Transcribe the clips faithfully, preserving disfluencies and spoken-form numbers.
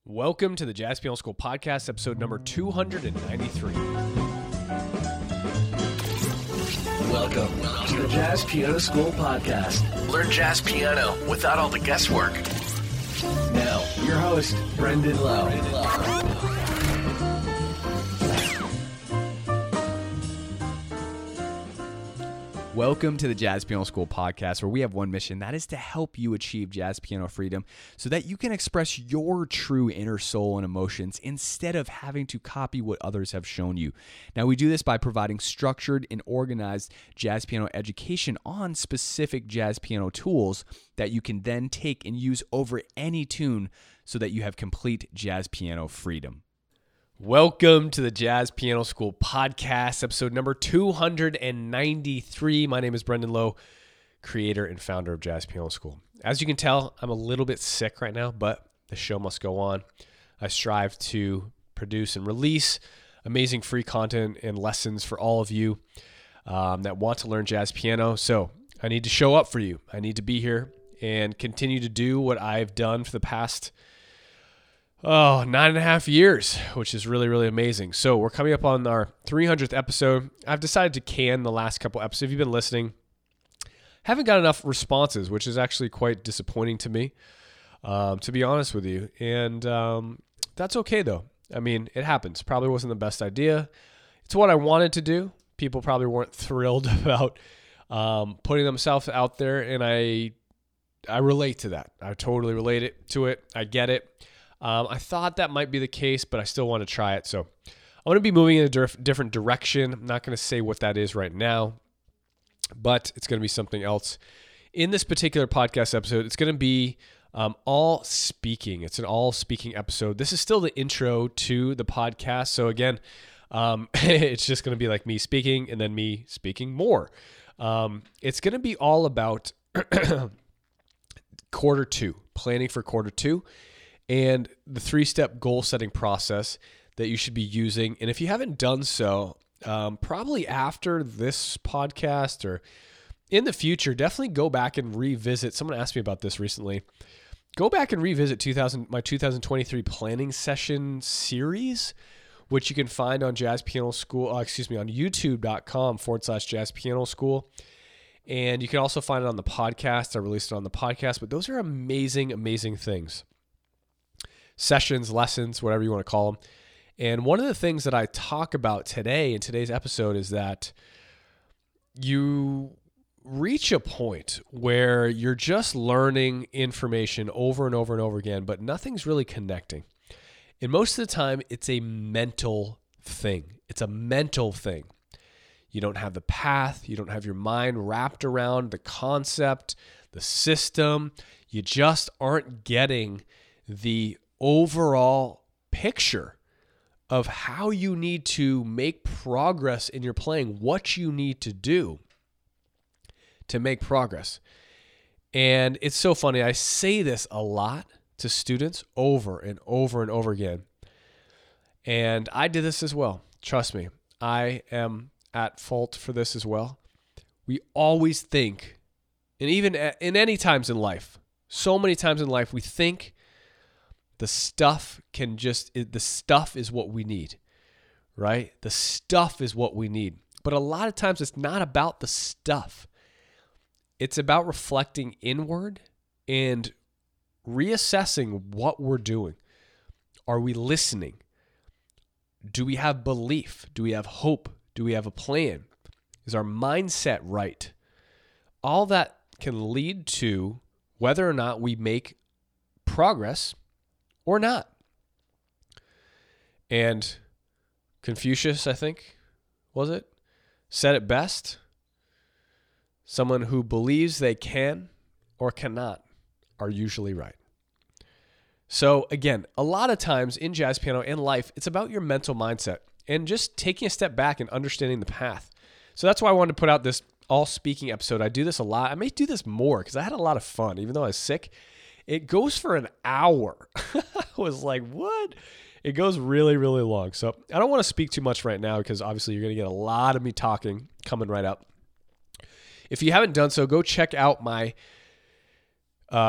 Welcome to the Jazz Piano School Podcast, episode number two hundred ninety-three. Welcome to the Jazz Piano School Podcast. Learn jazz piano without all the guesswork. Now, your host, Brendan Lowe. Brendan Lowe. Welcome to the Jazz Piano School Podcast, where we have one mission, that is to help you achieve jazz piano freedom so that you can express your true inner soul and emotions instead of having to copy what others have shown you. Now, we do this by providing structured and organized jazz piano education on specific jazz piano tools that you can then take and use over any tune so that you have complete jazz piano freedom. Welcome to the Jazz Piano School Podcast, episode number two hundred ninety-three. My name is Brendan Lowe, creator and founder of Jazz Piano School. As you can tell, I'm a little bit sick right now, but the show must go on. I strive to produce and release amazing free content and lessons for all of you um, that want to learn jazz piano. So I need to show up for you. I need to be here and continue to do what I've done for the past Oh, nine and a half years, which is really, really amazing. So we're coming up on our three hundredth episode. I've decided to can the last couple episodes. If you've been listening, haven't got enough responses, which is actually quite disappointing to me, um, to be honest with you. And um, that's okay, though. I mean, it happens. Probably wasn't the best idea. It's what I wanted to do. People probably weren't thrilled about um, putting themselves out there, and I, I relate to that. I totally relate it to it. I get it. Um, I thought that might be the case, but I still want to try it. So I'm going to be moving in a diff- different direction. I'm not going to say what that is right now, but it's going to be something else. In this particular podcast episode, it's going to be um, all speaking. It's an all speaking episode. This is still the intro to the podcast. So again, um, it's just going to be like me speaking and then me speaking more. Um, it's going to be all about quarter two, planning for quarter two. And the three-step goal-setting process that you should be using. And if you haven't done so, um, probably after this podcast or in the future, definitely go back and revisit. Someone asked me about this recently. Go back and revisit two thousand my two thousand twenty-three planning session series, which you can find on Jazz Piano School. Uh, excuse me, on YouTube.com forward slash Jazz Piano School. And you can also find it on the podcast. I released it on the podcast. But those are amazing, amazing things. Sessions, lessons, whatever you want to call them. And one of the things that I talk about today in today's episode is that you reach a point where you're just learning information over and over and over again, but nothing's really connecting. And most of the time, it's a mental thing. It's a mental thing. You don't have the path. You don't have your mind wrapped around the concept, the system. You just aren't getting the overall picture of how you need to make progress in your playing, what you need to do to make progress. And it's so funny. I say this a lot to students over and over and over again. And I did this as well. Trust me, I am at fault for this as well. We always think, and even in any times in life, so many times in life, we think the stuff can just, the stuff is what we need, right? The stuff is what we need. But a lot of times it's not about the stuff. It's about reflecting inward and reassessing what we're doing. Are we listening? Do we have belief? Do we have hope? Do we have a plan? Is our mindset right? All that can lead to whether or not we make progress or not. And Confucius, I think, was it, said it best. Someone who believes they can or cannot are usually right. So again, a lot of times in jazz piano and life, it's about your mental mindset and just taking a step back and understanding the path. So that's why I wanted to put out this all speaking episode. I do this a lot. I may do this more because I had a lot of fun, even though I was sick. It goes for an hour. I was like, what? It goes really, really long. So I don't want to speak too much right now because obviously you're going to get a lot of me talking coming right up. If you haven't done so, go check out my uh,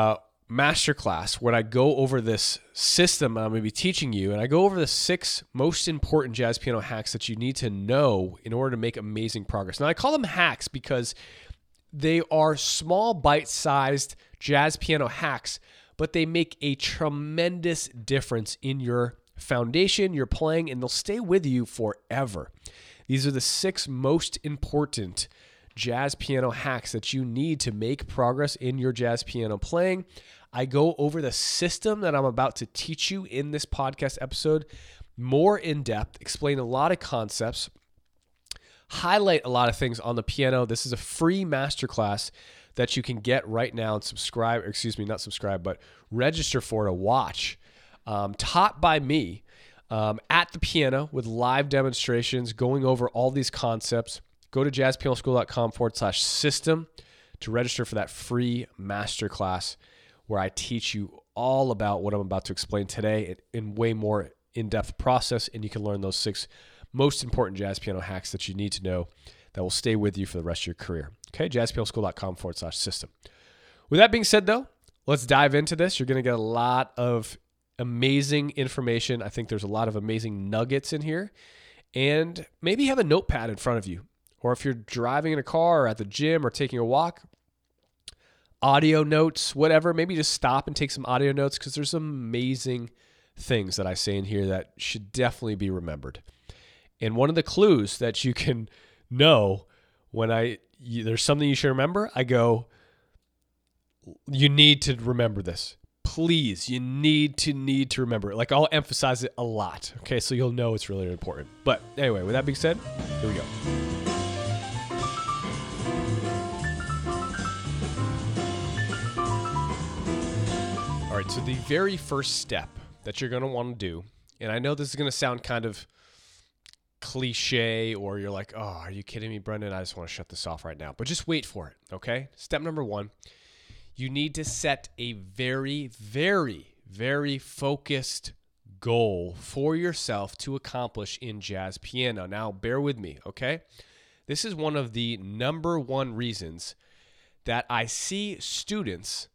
masterclass when I go over this system I'm going to be teaching you, and I go over the six most important jazz piano hacks that you need to know in order to make amazing progress. Now, I call them hacks because they are small, bite-sized jazz piano hacks, but they make a tremendous difference in your foundation, your playing, and they'll stay with you forever. These are the six most important jazz piano hacks that you need to make progress in your jazz piano playing. I go over the system that I'm about to teach you in this podcast episode more in depth, explain a lot of concepts, highlight a lot of things on the piano. This is a free masterclass that you can get right now and subscribe, or excuse me, not subscribe, but register for to watch, um, taught by me um, at the piano with live demonstrations, going over all these concepts. Go to jazzpianoschool.com forward slash system to register for that free masterclass where I teach you all about what I'm about to explain today in way more in-depth process, and you can learn those six most important jazz piano hacks that you need to know that will stay with you for the rest of your career. Okay, jazzpianoschool.com forward slash system. With that being said, though, let's dive into this. You're going to get a lot of amazing information. I think there's a lot of amazing nuggets in here. And maybe you have a notepad in front of you. Or if you're driving in a car or at the gym or taking a walk, audio notes, whatever, maybe just stop and take some audio notes because there's some amazing things that I say in here that should definitely be remembered. And one of the clues that you can know when I you, there's something you should remember, I go, you need to remember this. Please, you need to need to remember it. Like, I'll emphasize it a lot, okay? So you'll know it's really important. But anyway, with that being said, here we go. All right, so the very first step that you're going to want to do, and I know this is going to sound kind of cliche, or you're like, oh, are you kidding me, Brendan? I just want to shut this off right now. But just wait for it, okay? Step number one, you need to set a very, very, very focused goal for yourself to accomplish in jazz piano. Now, bear with me, okay? This is one of the number one reasons that I see students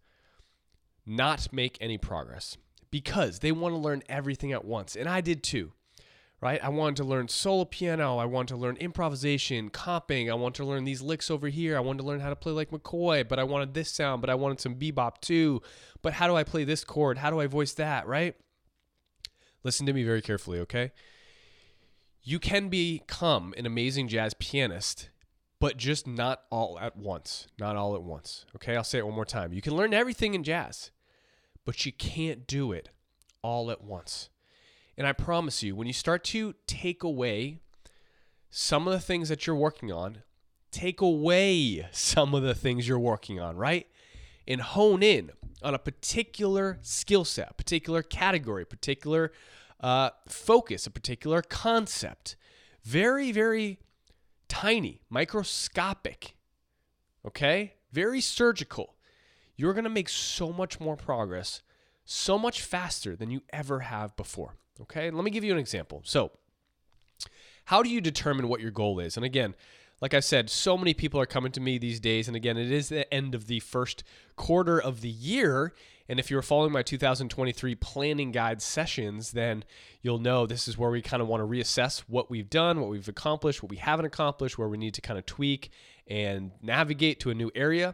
not make any progress, because they want to learn everything at once. And I did too, right? I wanted to learn solo piano. I wanted to learn improvisation, comping. I wanted to learn these licks over here. I wanted to learn how to play like McCoy, but I wanted this sound, but I wanted some bebop too. But how do I play this chord? How do I voice that, right? Listen to me very carefully, okay? You can become an amazing jazz pianist, but just not all at once. Not all at once, okay? I'll say it one more time. You can learn everything in jazz, but you can't do it all at once. And I promise you, when you start to take away some of the things that you're working on, take away some of the things you're working on, right? And hone in on a particular skill set, a particular category, particular uh, focus, a particular concept. Very, very tiny, microscopic, okay? Very surgical. You're going to make so much more progress, so much faster than you ever have before, okay? Let me give you an example. So, how do you determine what your goal is? And again, like I said, so many people are coming to me these days, and again, it is the end of the first quarter of the year, and if you're following my two thousand twenty-three planning guide sessions, then you'll know this is where we kind of want to reassess what we've done, what we've accomplished, what we haven't accomplished, where we need to kind of tweak and navigate to a new area.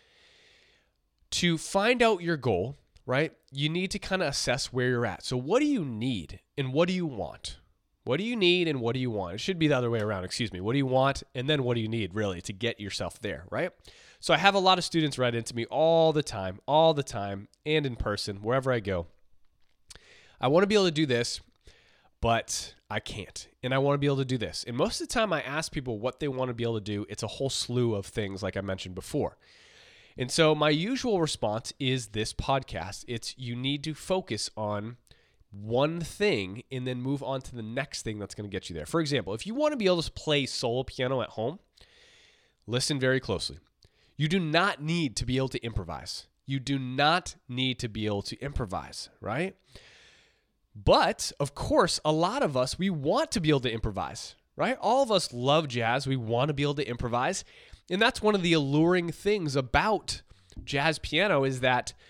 To find out your goal, right, you need to kind of assess where you're at. So what do you need and what do you want? What do you need and what do you want? It should be the other way around, excuse me. What do you want and then what do you need, really, to get yourself there, right? So I have a lot of students write into me all the time, all the time, and in person, wherever I go. I want to be able to do this, but I can't. And I want to be able to do this. And most of the time I ask people what they want to be able to do. It's a whole slew of things like I mentioned before. And so my usual response is this podcast. It's you need to focus on one thing and then move on to the next thing that's going to get you there. For example, if you want to be able to play solo piano at home, listen very closely. You do not need to be able to improvise. You do not need to be able to improvise, right? But, of course, a lot of us, we want to be able to improvise, right? All of us love jazz. We want to be able to improvise. And that's one of the alluring things about jazz piano is that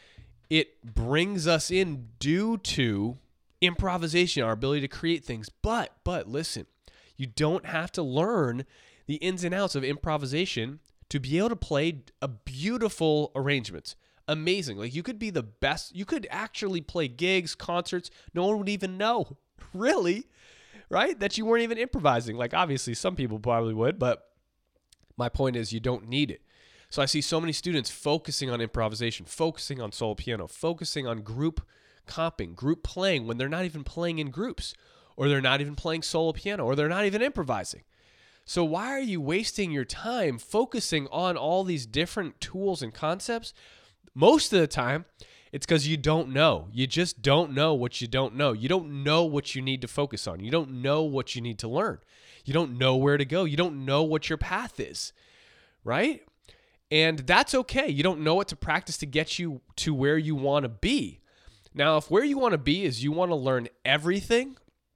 it brings us in due to improvisation, our ability to create things. But, but listen, you don't have to learn the ins and outs of improvisation to be able to play a beautiful arrangements. Amazing. Like you could be the best. You could actually play gigs, concerts. No one would even know, really, right? That you weren't even improvising. Like obviously some people probably would, but my point is you don't need it. So I see so many students focusing on improvisation, focusing on solo piano, focusing on group comping, group playing when they're not even playing in groups, or they're not even playing solo piano, or they're not even improvising. So why are you wasting your time focusing on all these different tools and concepts? Most of the time, it's because you don't know. You just don't know what you don't know. You don't know what you need to focus on. You don't know what you need to learn. You don't know where to go. You don't know what your path is, right? And that's okay. You don't know what to practice to get you to where you want to be. Now, if where you want to be is you want to learn everything,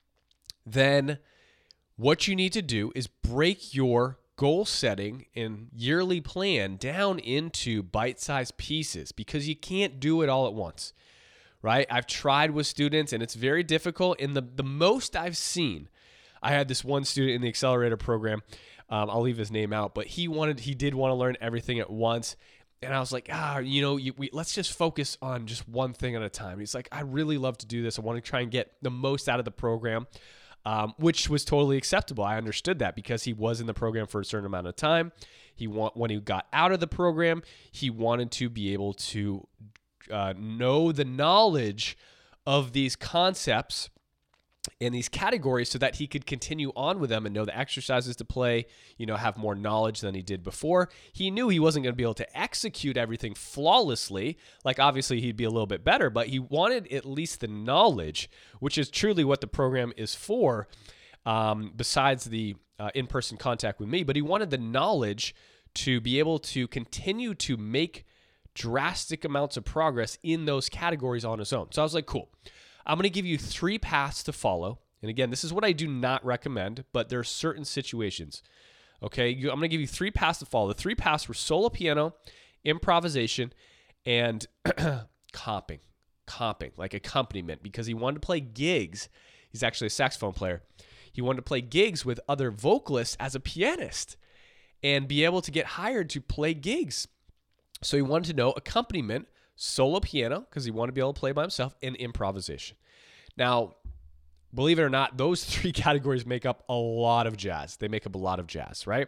then what you need to do is break your goal setting and yearly plan down into bite-sized pieces because you can't do it all at once, right? I've tried with students and it's very difficult. And the, the most I've seen, I had this one student in the accelerator program. Um, I'll leave his name out, but he wanted, he did want to learn everything at once. And I was like, ah, you know, you, we, let's just focus on just one thing at a time. He's like, I really love to do this. I want to try and get the most out of the program. Um, which was totally acceptable. I understood that because he was in the program for a certain amount of time. He want, when he got out of the program, he wanted to be able to uh, know the knowledge of these concepts and these categories so that he could continue on with them and know the exercises to play, you know, have more knowledge than he did before. He knew he wasn't going to be able to execute everything flawlessly. Like obviously he'd be a little bit better, but he wanted at least the knowledge, which is truly what the program is for, um, besides the uh, in-person contact with me. But he wanted the knowledge to be able to continue to make drastic amounts of progress in those categories on his own. So I was like, cool. I'm going to give you three paths to follow. And again, this is what I do not recommend, but there are certain situations. Okay, I'm going to give you three paths to follow. The three paths were solo piano, improvisation, and comping. Comping, like accompaniment, because he wanted to play gigs. He's actually a saxophone player. He wanted to play gigs with other vocalists as a pianist and be able to get hired to play gigs. So he wanted to know accompaniment, solo piano, because he wanted to be able to play by himself, and improvisation. Now, believe it or not, those three categories make up a lot of jazz. They make up a lot of jazz, right?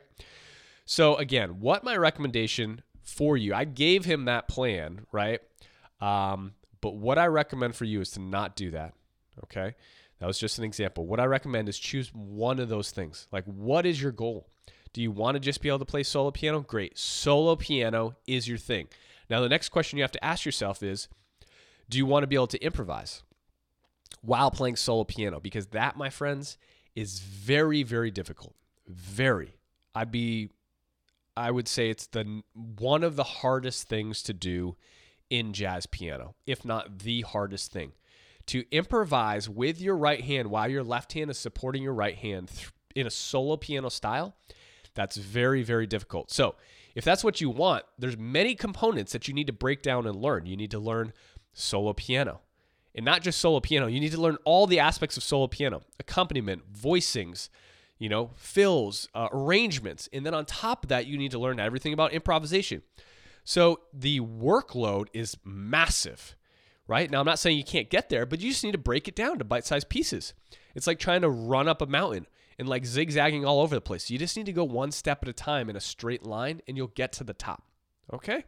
So again, what my recommendation for you, I gave him that plan, right? Um, but what I recommend for you is to not do that, okay? That was just an example. What I recommend is choose one of those things. Like, what is your goal? Do you want to just be able to play solo piano? Great. Solo piano is your thing. Now, the next question you have to ask yourself is, do you want to be able to improvise while playing solo piano? Because that, my friends, is very, very difficult. Very. I'd be, I would say it's the one of the hardest things to do in jazz piano, if not the hardest thing. To improvise with your right hand while your left hand is supporting your right hand in a solo piano style, that's very, very difficult. So if that's what you want, there's many components that you need to break down and learn. You need to learn solo piano. And not just solo piano. You need to learn all the aspects of solo piano. Accompaniment, voicings, you know, fills, uh, arrangements. And then on top of that, you need to learn everything about improvisation. So the workload is massive, right? Now, I'm not saying you can't get there, but you just need to break it down to bite-sized pieces. It's like trying to run up a mountain and like zigzagging all over the place. You just need to go one step at a time in a straight line and you'll get to the top. Okay?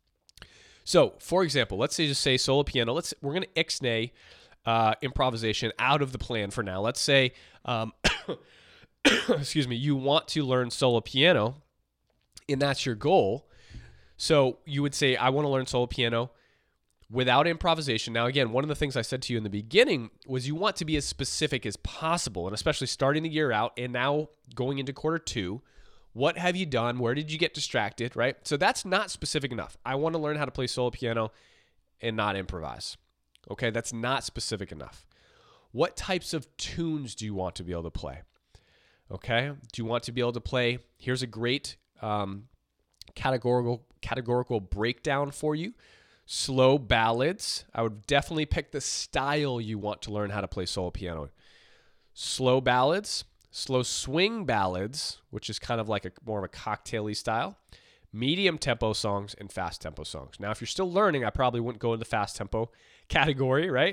So, for example, let's say just say solo piano. Let's we're going to ixnay uh, improvisation out of the plan for now. Let's say, um, excuse me, you want to learn solo piano and that's your goal. So you would say, I want to learn solo piano without improvisation. Now, again, one of the things I said to you in the beginning was you want to be as specific as possible, and especially starting the year out and now going into quarter two, what have you done? Where did you get distracted, right? So that's not specific enough. I want to learn how to play solo piano and not improvise. Okay, that's not specific enough. What types of tunes do you want to be able to play? Okay, do you want to be able to play? Here's a great um, categorical categorical breakdown for you. Slow ballads. I would definitely pick the style you want to learn how to play solo piano. Slow ballads, slow swing ballads, which is kind of like a more of a cocktail-y style, medium tempo songs, and fast tempo songs. Now, if you're still learning, I probably wouldn't go in the fast tempo category, right?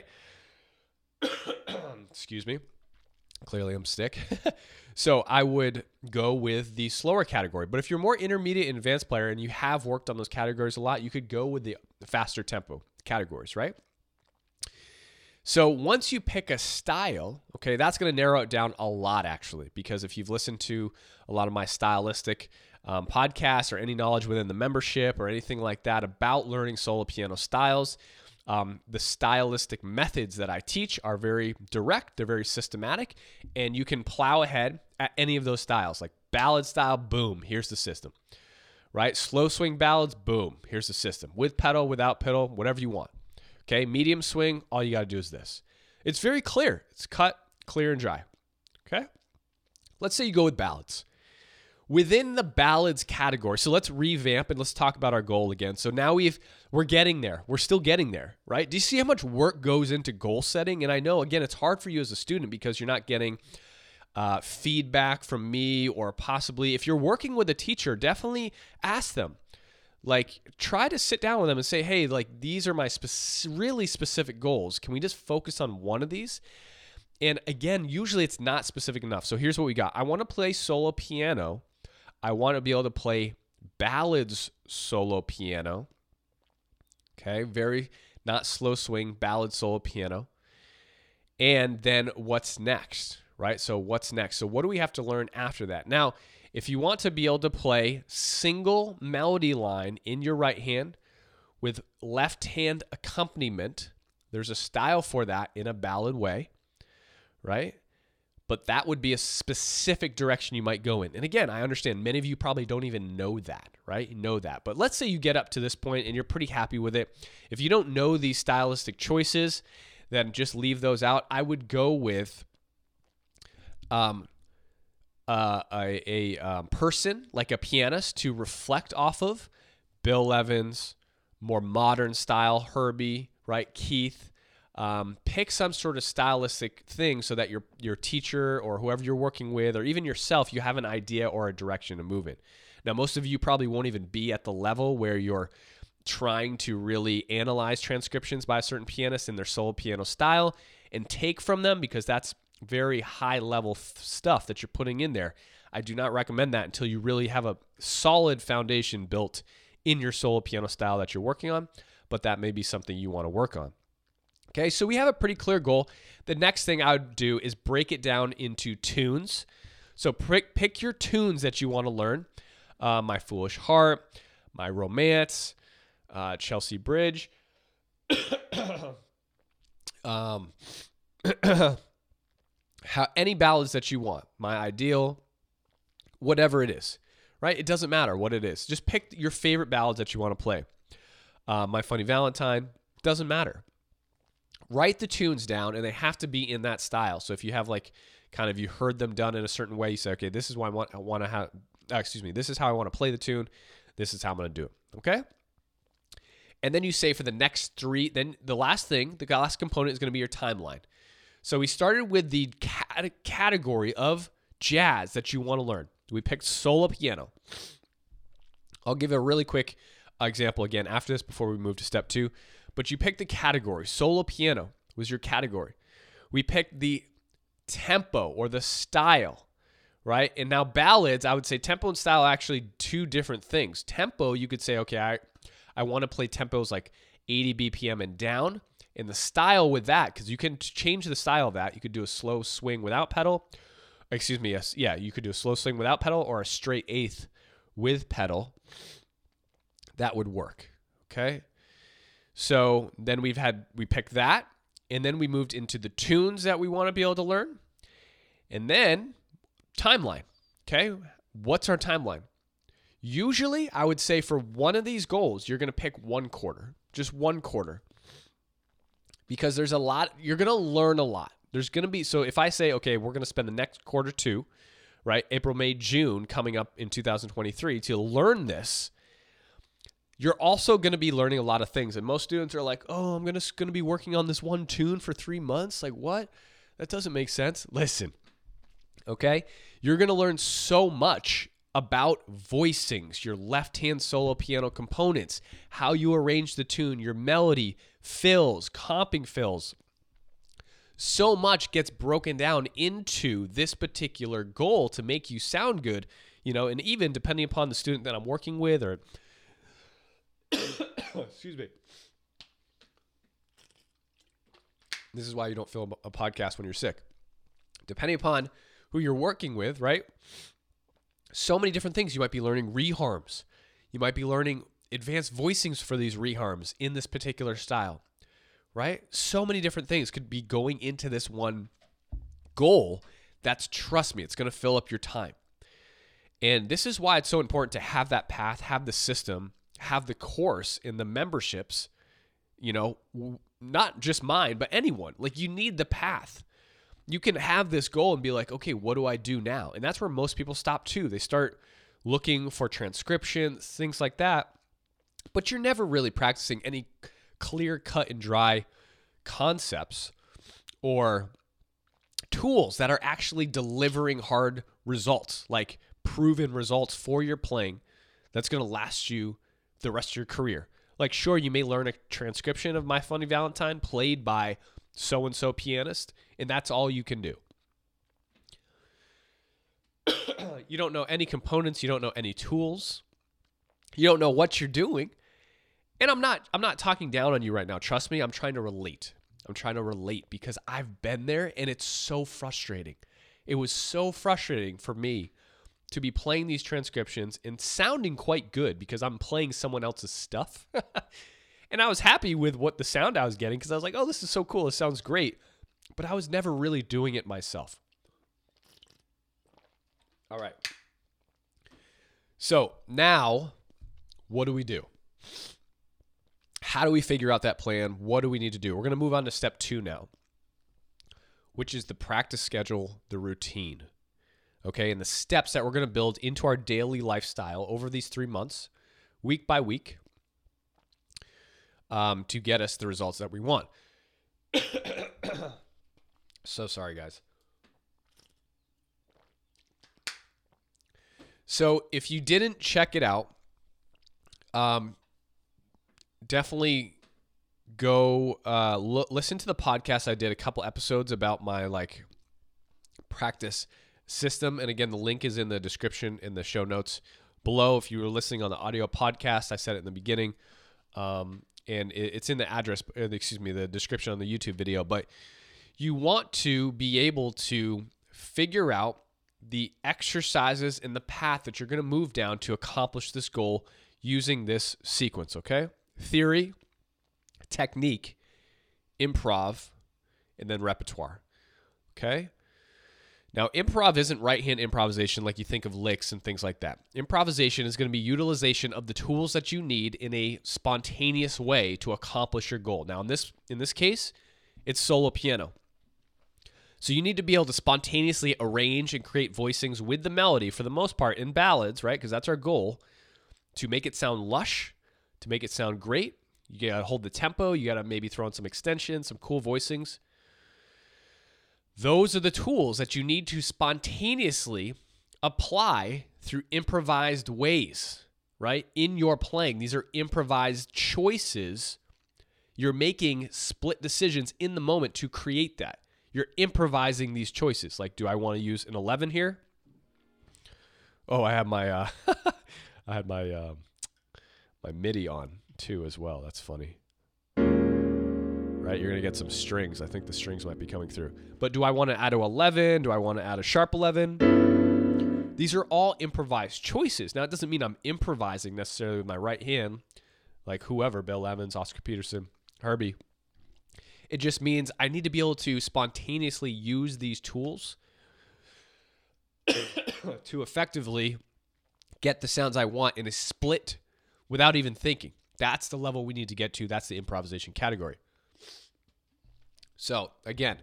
Excuse me. Clearly I'm sick. So I would go with the slower category. But if you're more intermediate and advanced player and you have worked on those categories a lot, you could go with the faster tempo categories, right? So once you pick a style, okay, that's going to narrow it down a lot, actually, because if you've listened to a lot of my stylistic um, podcasts or any knowledge within the membership or anything like that about learning solo piano styles, Um, the stylistic methods that I teach are very direct, they're very systematic, and you can plow ahead at any of those styles. Like ballad style, boom, here's the system, right? Slow swing ballads, boom, here's the system. With pedal, without pedal, whatever you want. Okay, medium swing, all you got to do is this. It's very clear. It's cut, clear, and dry. Okay? Let's say you go with ballads. Within the ballads category, so let's revamp and let's talk about our goal again. So now we've, we're getting there. We're still getting there, right? Do you see how much work goes into goal setting? And I know, again, it's hard for you as a student because you're not getting uh, feedback from me, or possibly if you're working with a teacher, definitely ask them. Like, try to sit down with them and say, hey, like, these are my spe- really specific goals. Can we just focus on one of these? And again, usually it's not specific enough. So here's what we got. I want to play solo piano. I want to be able to play ballads solo piano. Okay, very not slow swing, ballad solo piano. And then what's next, right? So what's next? So what do we have to learn after that? Now, if you want to be able to play single melody line in your right hand with left hand accompaniment, there's a style for that in a ballad way, right? But that would be a specific direction you might go in. And again, I understand many of you probably don't even know that, right? You know that. But let's say you get up to this point and you're pretty happy with it. If you don't know these stylistic choices, then just leave those out. I would go with um, uh, a, a um, person, like a pianist, to reflect off of. Bill Evans, more modern style, Herbie, right? Keith. Um, pick some sort of stylistic thing so that your your teacher or whoever you're working with, or even yourself, you have an idea or a direction to move in. Now, most of you probably won't even be at the level where you're trying to really analyze transcriptions by a certain pianist in their solo piano style and take from them, because that's very high level f- stuff that you're putting in there. I do not recommend that until you really have a solid foundation built in your solo piano style that you're working on, but that may be something you want to work on. Okay, so we have a pretty clear goal. The next thing I would do is break it down into tunes. So pick, pick your tunes that you want to learn. Uh, My Foolish Heart, My Romance, uh, Chelsea Bridge. um, how, any ballads that you want. My Ideal, whatever it is, right? It doesn't matter what it is. Just pick your favorite ballads that you want to play. Uh, My Funny Valentine, doesn't matter. Write the tunes down, and they have to be in that style. So if you have like kind of you heard them done in a certain way, you say, okay, this is why I want I want to have. Uh, excuse me, this is how I want to play the tune. This is how I'm going to do it. Okay. And then you say for the next three. Then the last thing, the last component is going to be your timeline. So we started with the cat- category of jazz that you want to learn. We picked solo piano. I'll give a really quick example again after this before we move to step two. But you picked the category. Solo piano was your category. We picked the tempo or the style, right? And now ballads, I would say tempo and style are actually two different things. Tempo, you could say, okay, I, I want to play tempos like eighty B P M and down. And the style with that, because you can change the style of that. You could do a slow swing without pedal. Excuse me, yes, yeah, you could do a slow swing without pedal or a straight eighth with pedal. That would work, okay? So then we've had, we picked that, and then we moved into the tunes that we want to be able to learn. And then timeline, okay? What's our timeline? Usually I would say for one of these goals, you're going to pick one quarter, just one quarter. Because there's a lot, you're going to learn a lot. There's going to be, so if I say, okay, we're going to spend the next quarter two, right? April, May, June coming up in two thousand twenty-three to learn this. you're also going to be learning a lot of things. And most students are like, oh, I'm going to going to be working on this one tune for three months. Like, what? That doesn't make sense. Listen, okay? You're going to learn so much about voicings, your left-hand solo piano components, how you arrange the tune, your melody, fills, comping fills. So much gets broken down into this particular goal to make you sound good, you know, and even depending upon the student that I'm working with or, excuse me. This is why you don't film a podcast when you're sick. Depending upon who you're working with, right? So many different things. You might be learning reharms. You might be learning advanced voicings for these reharms in this particular style. Right? So many different things could be going into this one goal. That's, trust me, it's going to fill up your time. And this is why it's so important to have that path, have the system, have the course in the memberships, you know, not just mine, but anyone. Like, you need the path. You can have this goal and be like, okay, what do I do now? And that's where most people stop too. They start looking for transcriptions, things like that. But you're never really practicing any clear, cut, and dry concepts or tools that are actually delivering hard results, like proven results for your playing that's going to last you the rest of your career. Like, sure, you may learn a transcription of My Funny Valentine played by so-and-so pianist, and that's all you can do. You don't know any components. You don't know any tools. You don't know what you're doing. And I'm not I'm not talking down on you right now. Trust me, I'm trying to relate. I'm trying to relate because I've been there, and it's so frustrating. It was so frustrating for me to be playing these transcriptions and sounding quite good because I'm playing someone else's stuff. And I was happy with what the sound I was getting because I was like, oh, this is so cool. This sounds great. But I was never really doing it myself. All right. So now, what do we do? How do we figure out that plan? What do we need to do? We're going to move on to step two now, which is the practice schedule, the routine. Okay, and the steps that we're going to build into our daily lifestyle over these three months, week by week, um, to get us the results that we want. So sorry, guys. So if you didn't check it out, um, definitely go uh, l- listen to the podcast. I did a couple episodes about my like practice system. And again, the link is in the description in the show notes below. If you were listening on the audio podcast, I said it in the beginning. Um, and it, it's in the address, excuse me, the description on the YouTube video. But you want to be able to figure out the exercises and the path that you're going to move down to accomplish this goal using this sequence, okay? Theory, technique, improv, and then repertoire, okay? Now, improv isn't right-hand improvisation like you think of licks and things like that. Improvisation is going to be utilization of the tools that you need in a spontaneous way to accomplish your goal. Now, in this in this case, it's solo piano. So you need to be able to spontaneously arrange and create voicings with the melody for the most part in ballads, right? Because that's our goal, to make it sound lush, to make it sound great. You got to hold the tempo. You got to maybe throw in some extensions, some cool voicings. Those are the tools that you need to spontaneously apply through improvised ways, right? In your playing. These are improvised choices. You're making split decisions in the moment to create that. You're improvising these choices. Like, do I want to use an eleven here? Oh, I have my, uh, I had my, uh, my MIDI on too as well. That's funny. Right? You're going to get some strings. I think the strings might be coming through. But do I want to add a eleven? Do I want to add a sharp eleven? These are all improvised choices. Now, it doesn't mean I'm improvising necessarily with my right hand, like whoever, Bill Evans, Oscar Peterson, Herbie. It just means I need to be able to spontaneously use these tools to effectively get the sounds I want in a split without even thinking. That's the level we need to get to. That's the improvisation category. So, again,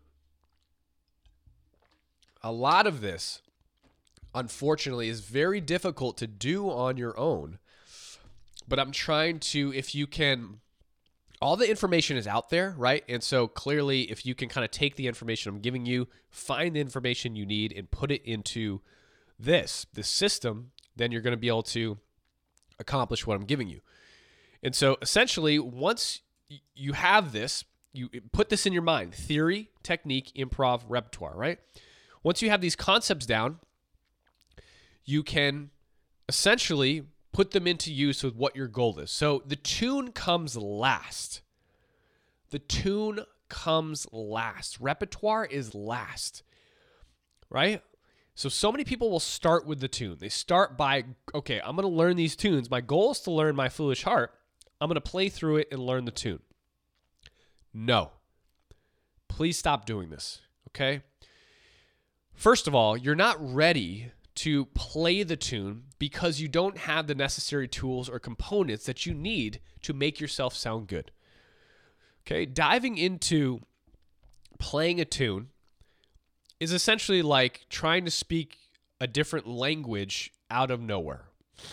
a lot of this, unfortunately, is very difficult to do on your own but I'm trying to, if you can, all the information is out there, right? And so clearly, if you can kind of take the information I'm giving you, find the information you need, and put it into this, this system, then you're going to be able to accomplish what I'm giving you. And so essentially, once you have this, you put this in your mind: theory, technique, improv, repertoire, right? Once you have these concepts down, you can essentially put them into use with what your goal is. So the tune comes last. The tune comes last. Repertoire is last, right? So, so many people will start with the tune. They start by, okay, I'm going to learn these tunes. My goal is to learn My Foolish Heart. I'm going to play through it and learn the tune. No. Please stop doing this, okay? First of all, you're not ready to play the tune because you don't have the necessary tools or components that you need to make yourself sound good. Okay, diving into playing a tune is essentially like trying to speak a different language out of nowhere,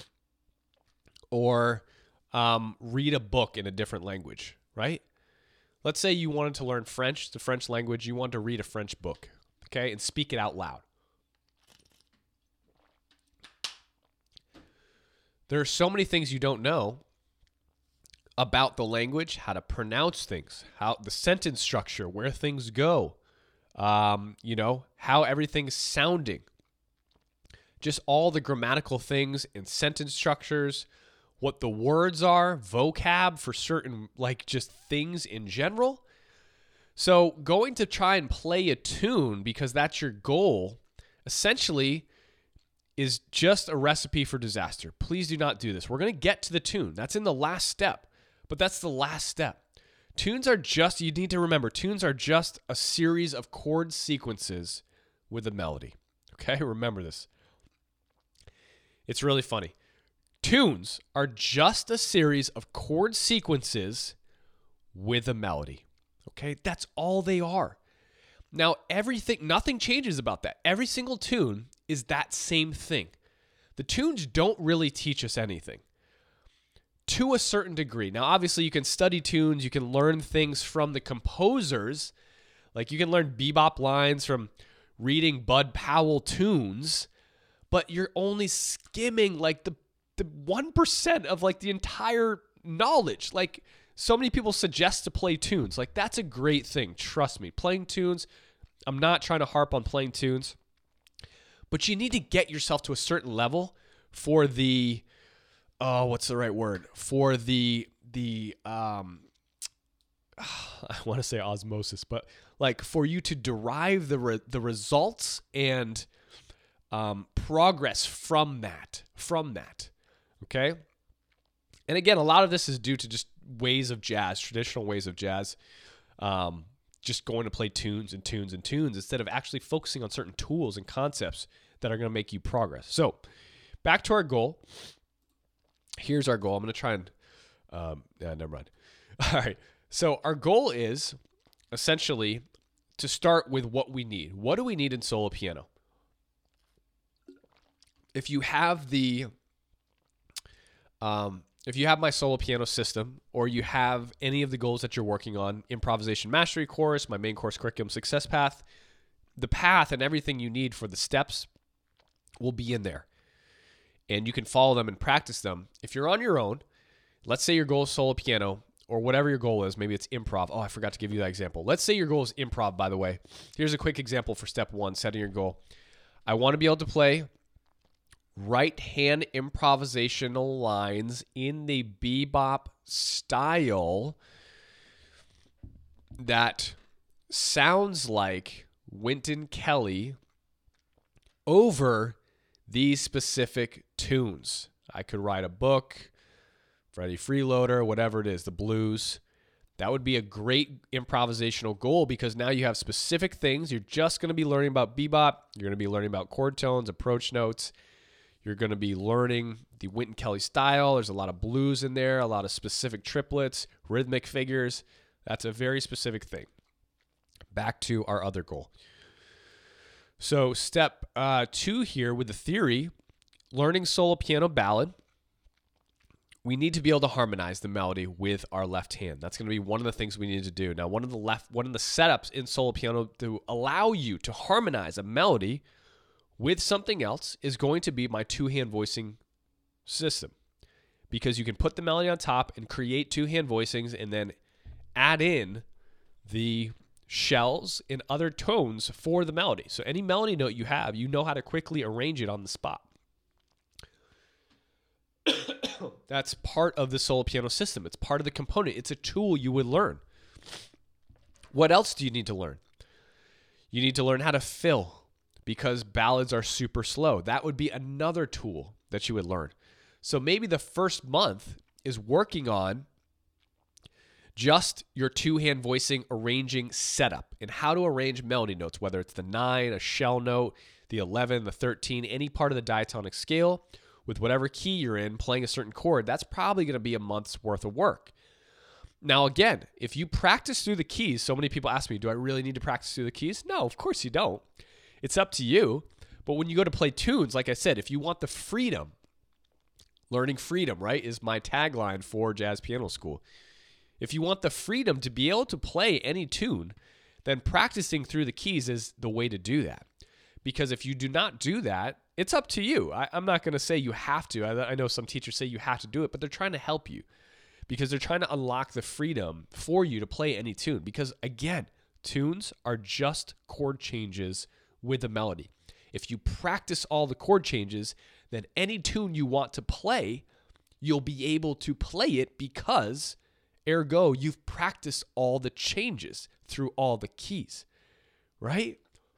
or um, read a book in a different language, right? Let's say you wanted to learn French, the French language, you want to read a French book, okay, and speak it out loud. There are so many things you don't know about the language, how to pronounce things, how the sentence structure, where things go, um, you know, how everything's sounding. Just all the grammatical things and sentence structures, what the words are, vocab for certain, like just things in general. So going to try and play a tune because that's your goal, essentially is just a recipe for disaster. Please do not do this. We're going to get to the tune. That's in the last step, but that's the last step. Tunes are just, you need to remember, tunes are just a series of chord sequences with a melody. Okay, remember this. It's really funny. Tunes are just a series of chord sequences with a melody. Okay, that's all they are. Now, everything, nothing changes about that. Every single tune is that same thing. The tunes don't really teach us anything to a certain degree. Now, obviously, you can study tunes. You can learn things from the composers. Like you can learn bebop lines from reading Bud Powell tunes, but you're only skimming like the, the one percent of like the entire knowledge. Like so many people suggest to play tunes. Like that's a great thing. Trust me, playing tunes. I'm not trying to harp on playing tunes, but you need to get yourself to a certain level for the, oh, what's the right word? For the, the, um, I want to say osmosis, but like for you to derive the, re- the results and um, progress from that, from that. Okay. And again, a lot of this is due to just ways of jazz, traditional ways of jazz, um, just going to play tunes and tunes and tunes instead of actually focusing on certain tools and concepts that are going to make you progress. So back to our goal. Here's our goal. I'm going to try and, um, yeah, never mind. All right. So our goal is essentially to start with what we need. What do we need in solo piano? If you have the, um, if you have my solo piano system, or you have any of the goals that you're working on, improvisation mastery course, my main course curriculum success path, the path and everything you need for the steps will be in there. And you can follow them and practice them. If you're on your own, let's say your goal is solo piano, or whatever your goal is, maybe it's improv. Oh, I forgot to give you that example. Let's say your goal is improv, by the way. Here's a quick example for step one, setting your goal. I want to be able to play right-hand improvisational lines in the bebop style that sounds like Wynton Kelly over these specific tunes. I could write a book, Freddie Freeloader, whatever it is, the blues. That would be a great improvisational goal because now you have specific things. You're just going to be learning about bebop. You're going to be learning about chord tones, approach notes. You're going to be learning the Wynton Kelly style. There's a lot of blues in there, a lot of specific triplets, rhythmic figures. That's a very specific thing. Back to our other goal. So step uh, two here with the theory, learning solo piano ballad. we need to be able to harmonize the melody with our left hand. That's going to be one of the things we need to do. Now, one of the left, one of the setups in solo piano to allow you to harmonize a melody with something else is going to be my two-hand voicing system, because you can put the melody on top and create two-hand voicings and then add in the shells and other tones for the melody. So any melody note you have, you know how to quickly arrange it on the spot. That's part of the solo piano system. It's part of the component. It's a tool you would learn. What else do you need to learn? You need to learn how to fill, because ballads are super slow. That would be another tool that you would learn. So maybe the first month is working on just your two-hand voicing arranging setup and how to arrange melody notes, whether it's the nine, a shell note, the eleven, the thirteen, any part of the diatonic scale with whatever key you're in, playing a certain chord. That's probably going to be a month's worth of work. Now, again, if you practice through the keys, so many people ask me, do I really need to practice through the keys? No, of course you don't. It's up to you. But when you go to play tunes, like I said, if you want the freedom, learning freedom, right, is my tagline for Jazz Piano School. If you want the freedom to be able to play any tune, then practicing through the keys is the way to do that. Because if you do not do that, it's up to you. I, I'm not going to say you have to. I, I know some teachers say you have to do it, but they're trying to help you because they're trying to unlock the freedom for you to play any tune. Because again, tunes are just chord changes with a melody. If you practice all the chord changes, then any tune you want to play, you'll be able to play it because, ergo, you've practiced all the changes through all the keys, right?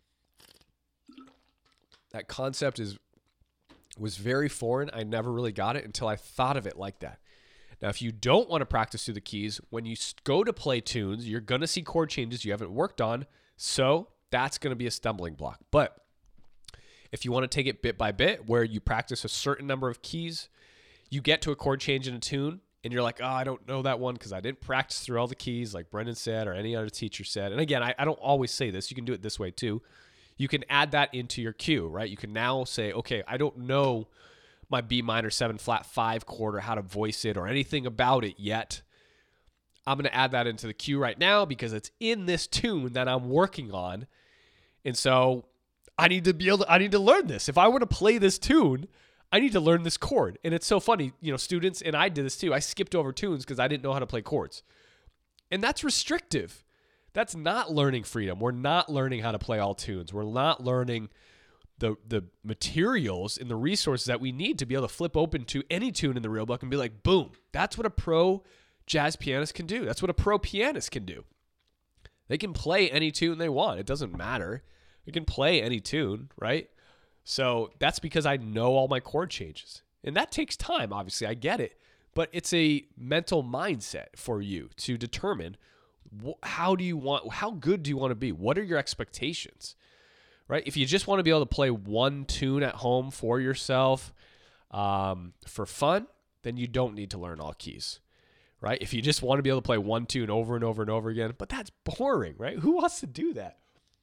That concept is was very foreign. I never really got it until I thought of it like that. Now, if you don't want to practice through the keys, when you go to play tunes, you're going to see chord changes you haven't worked on, so that's going to be a stumbling block. But if you want to take it bit by bit, where you practice a certain number of keys, you get to a chord change in a tune, and you're like, oh, I don't know that one because I didn't practice through all the keys like Brendan said or any other teacher said. And again, I, I don't always say this. You can do it this way too. You can add that into your cue, right? You can now say, okay, I don't know my B minor seven flat five chord or how to voice it or anything about it yet. I'm going to add that into the cue right now because it's in this tune that I'm working on. And so I need to be able to, I need to learn this. If I want to play this tune, I need to learn this chord. And it's so funny, you know, students, and I did this too. I skipped over tunes because I didn't know how to play chords. And that's restrictive. That's not learning freedom. We're not learning how to play all tunes. We're not learning the the materials and the resources that we need to be able to flip open to any tune in the real book and be like, boom, that's what a pro jazz pianist can do. That's what a pro pianist can do. They can play any tune they want. It doesn't matter. They can play any tune, right? So that's because I know all my chord changes. And that takes time, obviously. I get it. But it's a mental mindset for you to determine how do you want, how good do you want to be? What are your expectations, right? If you just want to be able to play one tune at home for yourself um, for fun, then you don't need to learn all keys, right? If you just want to be able to play one tune over and over and over again, but that's boring, right? Who wants to do that?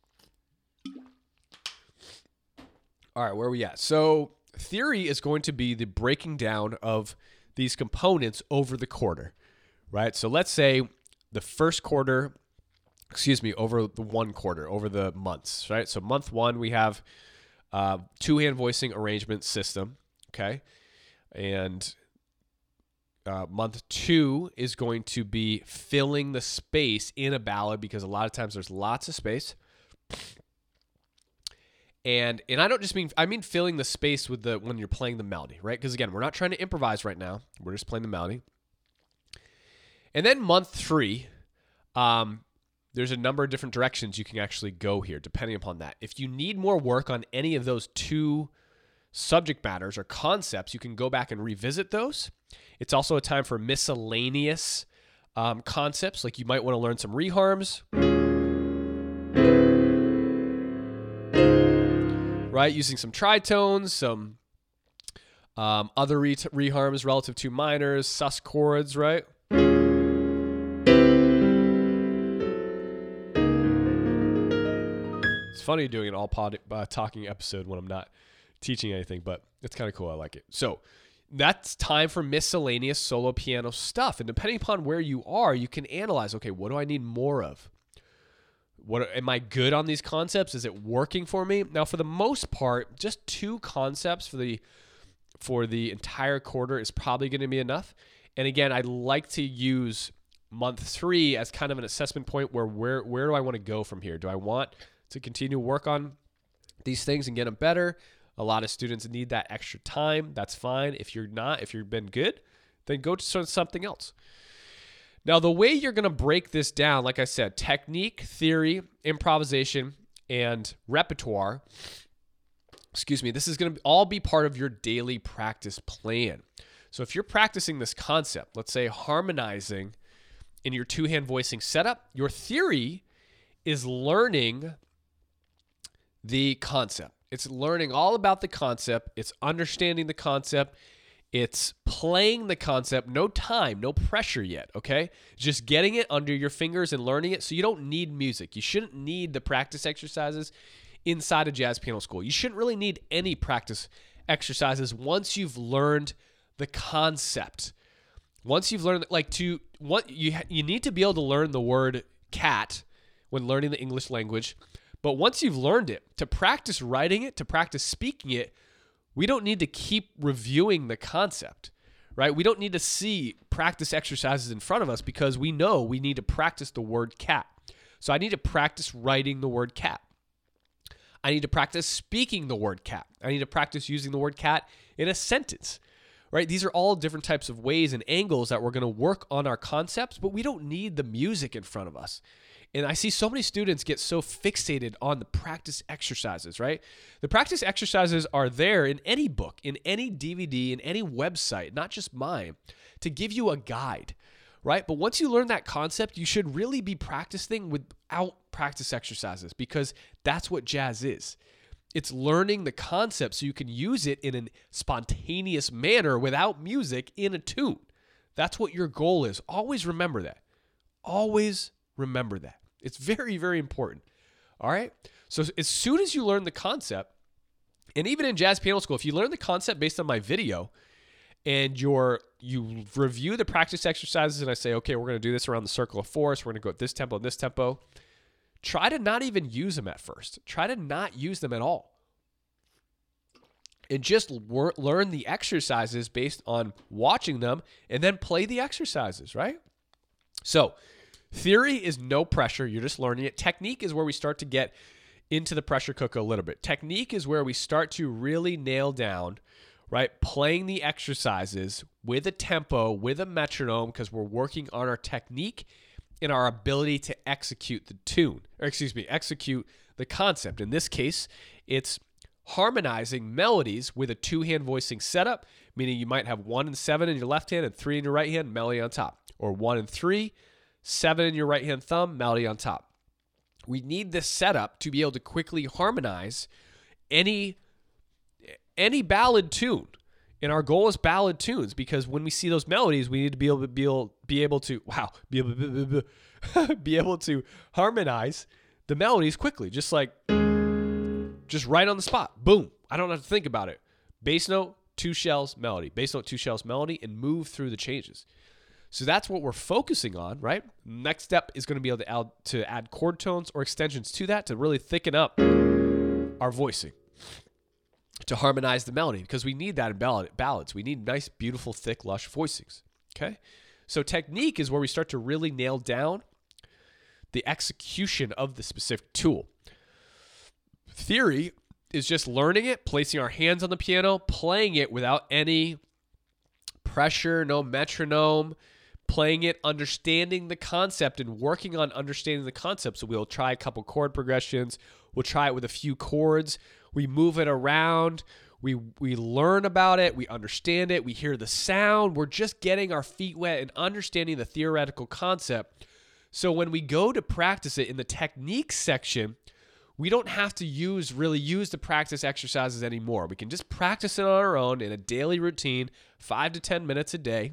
All right, where are we at? So theory is going to be the breaking down of these components over the quarter, right? So let's say the first quarter, excuse me, over the one quarter, over the months, right? So month one, we have uh, two-hand voicing arrangement system, okay? And uh, month two is going to be filling the space in a ballad because a lot of times there's lots of space. And and I don't just mean, I mean filling the space with the when you're playing the melody, right? Because again, we're not trying to improvise right now. We're just playing the melody. And then month three, um, there's a number of different directions you can actually go here, depending upon that. If you need more work on any of those two subject matters or concepts, you can go back and revisit those. It's also a time for miscellaneous um, concepts, like you might want to learn some reharms, right? Using some tritones, some um, other re- reharms relative to minors, sus chords, right? It's funny doing an all pod uh, talking episode when I'm not teaching anything, but it's kind of cool. I like it. So that's time for miscellaneous solo piano stuff. And depending upon where you are, you can analyze, okay, what do I need more of? What am I good on these concepts? Is it working for me? Now, for the most part, just two concepts for the for the entire quarter is probably going to be enough. And again, I'd like to use month three as kind of an assessment point where where where do I want to go from here? Do I want to continue to work on these things and get them better? A lot of students need that extra time. That's fine. If you're not, if you've been good, then go to something else. Now, the way you're going to break this down, like I said, technique, theory, improvisation, and repertoire, excuse me, this is going to all be part of your daily practice plan. So if you're practicing this concept, let's say harmonizing in your two-hand voicing setup, your theory is learning the concept. It's learning all about the concept. It's understanding the concept. It's playing the concept. No time, no pressure yet, okay? Just getting it under your fingers and learning it so you don't need music. You shouldn't need the practice exercises inside of jazz piano school. You shouldn't really need any practice exercises once you've learned the concept. Once you've learned, like to, what you you need to be able to learn the word cat when learning the English language. But once you've learned it, to practice writing it, to practice speaking it, we don't need to keep reviewing the concept, right? We don't need to see practice exercises in front of us because we know we need to practice the word cat. So I need to practice writing the word cat. I need to practice speaking the word cat. I need to practice using the word cat in a sentence, right? These are all different types of ways and angles that we're going to work on our concepts, but we don't need the music in front of us. And I see so many students get so fixated on the practice exercises, right? The practice exercises are there in any book, in any D V D, in any website, not just mine, to give you a guide, right? But once you learn that concept, you should really be practicing without practice exercises because that's what jazz is. It's learning the concept so you can use it in a spontaneous manner without music in a tune. That's what your goal is. Always remember that. Always remember that. It's very, very important. All right? So as soon as you learn the concept, and even in jazz piano school, if you learn the concept based on my video and you're, you review the practice exercises and I say, okay, we're going to do this around the circle of fours. We're going to go at this tempo and this tempo. Try to not even use them at first. Try to not use them at all. And just wor- learn the exercises based on watching them and then play the exercises, right? So theory is no pressure. You're just learning it. Technique is where we start to get into the pressure cooker a little bit. Technique is where we start to really nail down, right? Playing the exercises with a tempo, with a metronome, because we're working on our technique and our ability to execute the tune, or excuse me, execute the concept. In this case, it's harmonizing melodies with a two-hand voicing setup, meaning you might have one and seven in your left hand and three in your right hand, melody on top, or one and three, seven in your right hand thumb, melody on top. We need this setup to be able to quickly harmonize any any ballad tune. And our goal is ballad tunes because when we see those melodies, we need to be able to be able, be able to wow be able to, be able to harmonize the melodies quickly, just like just right on the spot. Boom! I don't have to think about it. Bass note, two shells, melody. Bass note, two shells, melody, and move through the changes. So that's what we're focusing on, right? Next step is going to be able to add, to add chord tones or extensions to that to really thicken up our voicing, to harmonize the melody, because we need that in ballad, ballads. We need nice, beautiful, thick, lush voicings, okay? So technique is where we start to really nail down the execution of the specific tool. Theory is just learning it, placing our hands on the piano, playing it without any pressure, no metronome, playing it, understanding the concept and working on understanding the concept. So we'll try a couple chord progressions. We'll try it with a few chords. We move it around. We we learn about it. We understand it. We hear the sound. We're just getting our feet wet and understanding the theoretical concept. So when we go to practice it in the technique section, we don't have to use really use the practice exercises anymore. We can just practice it on our own in a daily routine, five to ten minutes a day.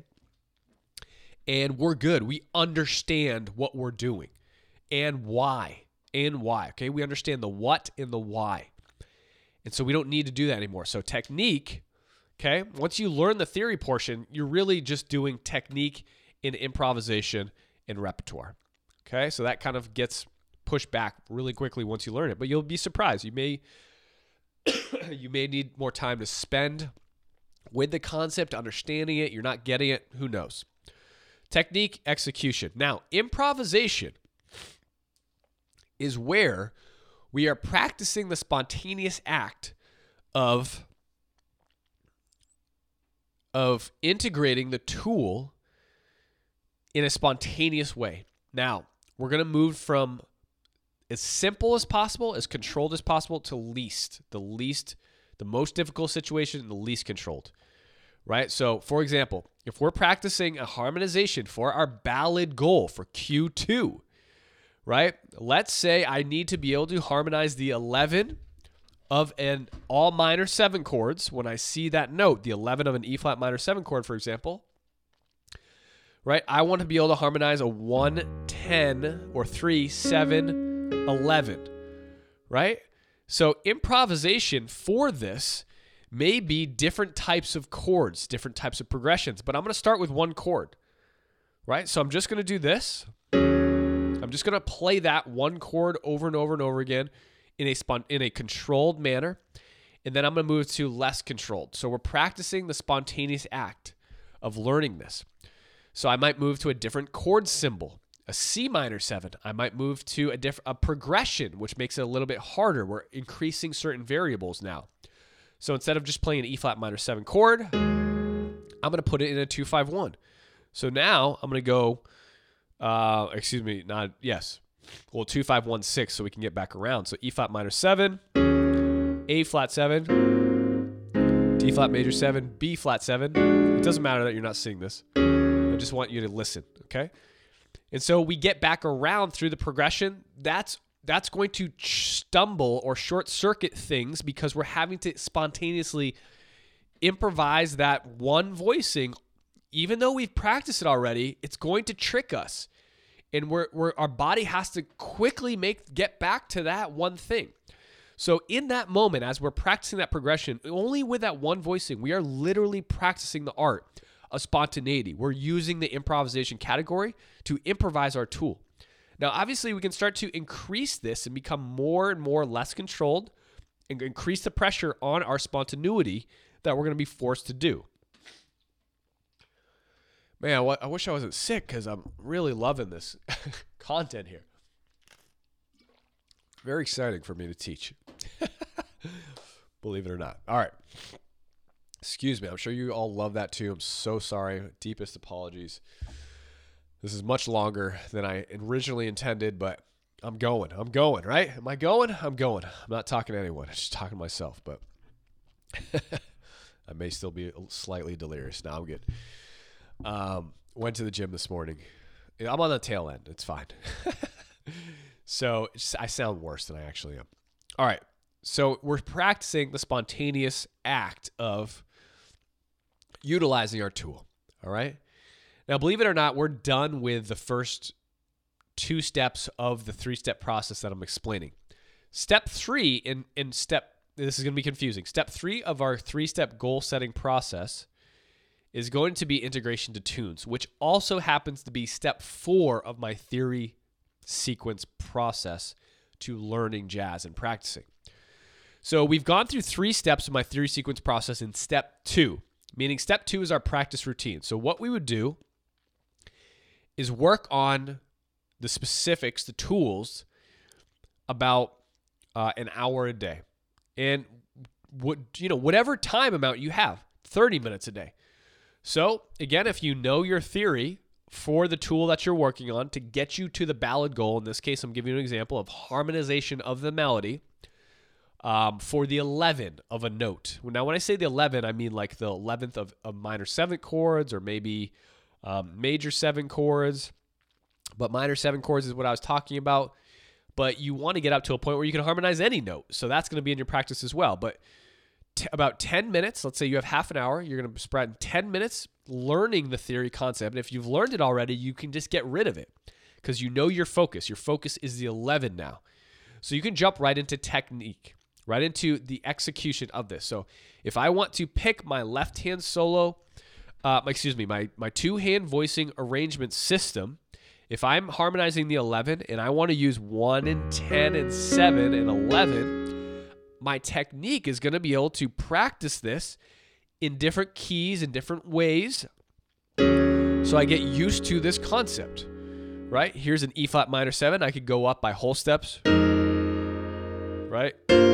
And we're good. We understand what we're doing and why and why. Okay, we understand the what and the why. And so we don't need to do that anymore. So technique Okay? Once you learn the theory portion, you're really just doing technique in improvisation and repertoire. Okay? So that kind of gets pushed back really quickly once you learn it, but you'll be surprised. You may you may need more time to spend with the concept, understanding it. You're not getting it. Who knows? Technique, execution. Now, improvisation is where we are practicing the spontaneous act of, of integrating the tool in a spontaneous way. Now, we're going to move from as simple as possible, as controlled as possible, to least, the least, the most difficult situation, and the least controlled, right? So, for example, if we're practicing a harmonization for our ballad goal for Q two, right? Let's say I need to be able to harmonize the eleven of an all minor seven chords. When I see that note, the eleven of an E flat minor seven chord, for example, right? I want to be able to harmonize a one, ten, or three, seven, eleven, right? So improvisation for this may be different types of chords, different types of progressions, but I'm going to start with one chord, right? So I'm just going to do this. I'm just going to play that one chord over and over and over again in a spon- in a controlled manner, and then I'm going to move to less controlled. So we're practicing the spontaneous act of learning this. So I might move to a different chord symbol. A C minor seven, I might move to a diff- a progression, which makes it a little bit harder. We're increasing certain variables now. So instead of just playing an E flat minor seven chord, I'm going to put it in a two five one. So now I'm going to go, uh, excuse me, not, yes, well, two five one six, so we can get back around. So E flat minor seven, A flat seven, D flat major seven, B flat seven. It doesn't matter that you're not seeing this. I just want you to listen, okay? And so we get back around through the progression. That's that's going to stumble or short circuit things because we're having to spontaneously improvise that one voicing. Even though we've practiced it already, it's going to trick us. And we're, we're our body has to quickly make get back to that one thing. So in that moment, as we're practicing that progression, only with that one voicing, we are literally practicing the art of spontaneity. We're using the improvisation category to improvise our tool. Now, obviously, we can start to increase this and become more and more less controlled and increase the pressure on our spontaneity that we're going to be forced to do. Man, I wish I wasn't sick because I'm really loving this content here. Very exciting for me to teach. Believe it or not. All right. Excuse me. I'm sure you all love that too. I'm so sorry. Deepest apologies. This is much longer than I originally intended, but I'm going. I'm going, right? Am I going? I'm going. I'm not talking to anyone. I'm just talking to myself, but I may still be slightly delirious. Now I'm good. Um, went to the gym this morning. I'm on the tail end. It's fine. So it's, I sound worse than I actually am. All right. So we're practicing the spontaneous act of utilizing our tool. All right. Now, believe it or not, we're done with the first two steps of the three-step process that I'm explaining. Step three in, in step, this is going to be confusing. Step three of our three-step goal-setting process is going to be integration to tunes, which also happens to be step four of my theory sequence process to learning jazz and practicing. So we've gone through three steps of my theory sequence process in step two, meaning step two is our practice routine. So what we would do is work on the specifics, the tools, about uh, an hour a day. And what you know, whatever time amount you have, thirty minutes a day. So again, if you know your theory for the tool that you're working on to get you to the ballad goal, in this case, I'm giving you an example of harmonization of the melody um, for the eleven of a note. Now, when I say the eleven, I mean like the eleventh of, of minor seven chords or maybe um, major seven chords. But minor seven chords is what I was talking about. But you want to get up to a point where you can harmonize any note. So that's going to be in your practice as well. But t- about ten minutes, let's say you have half an hour, you're going to spend ten minutes learning the theory concept. And if you've learned it already, you can just get rid of it because you know your focus. Your focus is the eleven now. So you can jump right into technique, right into the execution of this. So if I want to pick my left-hand solo, uh, excuse me, my, my two-hand voicing arrangement system, if I'm harmonizing the eleven and I want to use one and ten and seven and eleven, my technique is going to be able to practice this in different keys in different ways so I get used to this concept, right? Here's an E flat minor seven. I could go up by whole steps, right?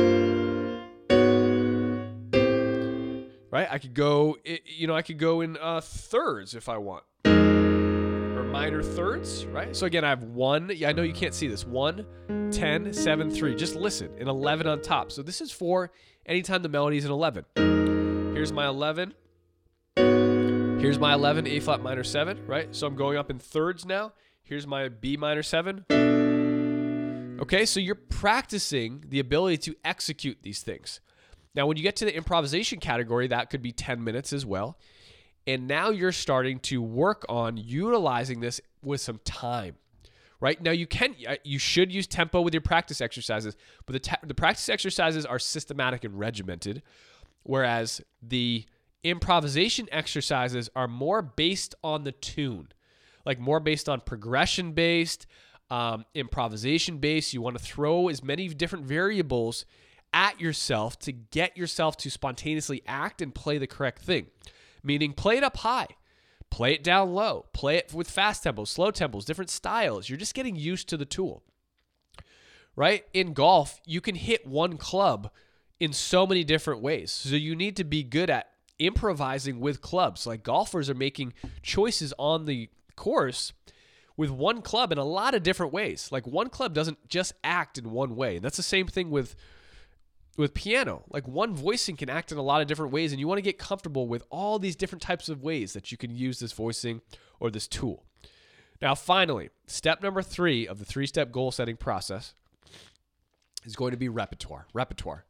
Right? I could go, you know, I could go in uh, thirds if I want. Minor thirds, right? So again, I have one, yeah, I know you can't see this, one, ten, seven, three, just listen, and eleven on top. So this is for anytime the melody is an eleven. Here's my eleven, here's my eleven, A flat minor seven, right? So I'm going up in thirds now. Here's my B minor seven. Okay, so you're practicing the ability to execute these things. Now, when you get to the improvisation category, that could be ten minutes as well. And now you're starting to work on utilizing this with some time, right? Now you can, you should use tempo with your practice exercises, but the, te- the practice exercises are systematic and regimented, whereas the improvisation exercises are more based on the tune, like more based on progression based, um, improvisation based. You want to throw as many different variables at yourself to get yourself to spontaneously act and play the correct thing. Meaning play it up high, play it down low, play it with fast tempos, slow tempos, different styles. You're just getting used to the tool, right? In golf, you can hit one club in so many different ways. So you need to be good at improvising with clubs. Like golfers are making choices on the course with one club in a lot of different ways. Like one club doesn't just act in one way. And that's the same thing with With piano. Like one voicing can act in a lot of different ways, and you want to get comfortable with all these different types of ways that you can use this voicing or this tool. Now, finally, step number three of the three-step goal setting process is going to be repertoire. Repertoire.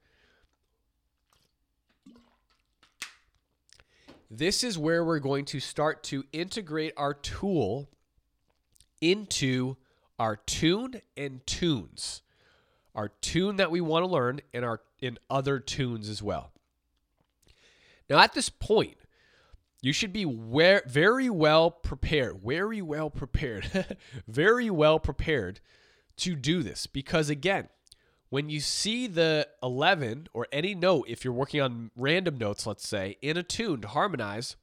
This is where we're going to start to integrate our tool into our tune and tunes. Our tune that we want to learn and our in other tunes as well. Now, at this point, you should be where, very well prepared, very well prepared, very well prepared to do this. Because again, when you see the eleven or any note, if you're working on random notes, let's say, in a tune to harmonize,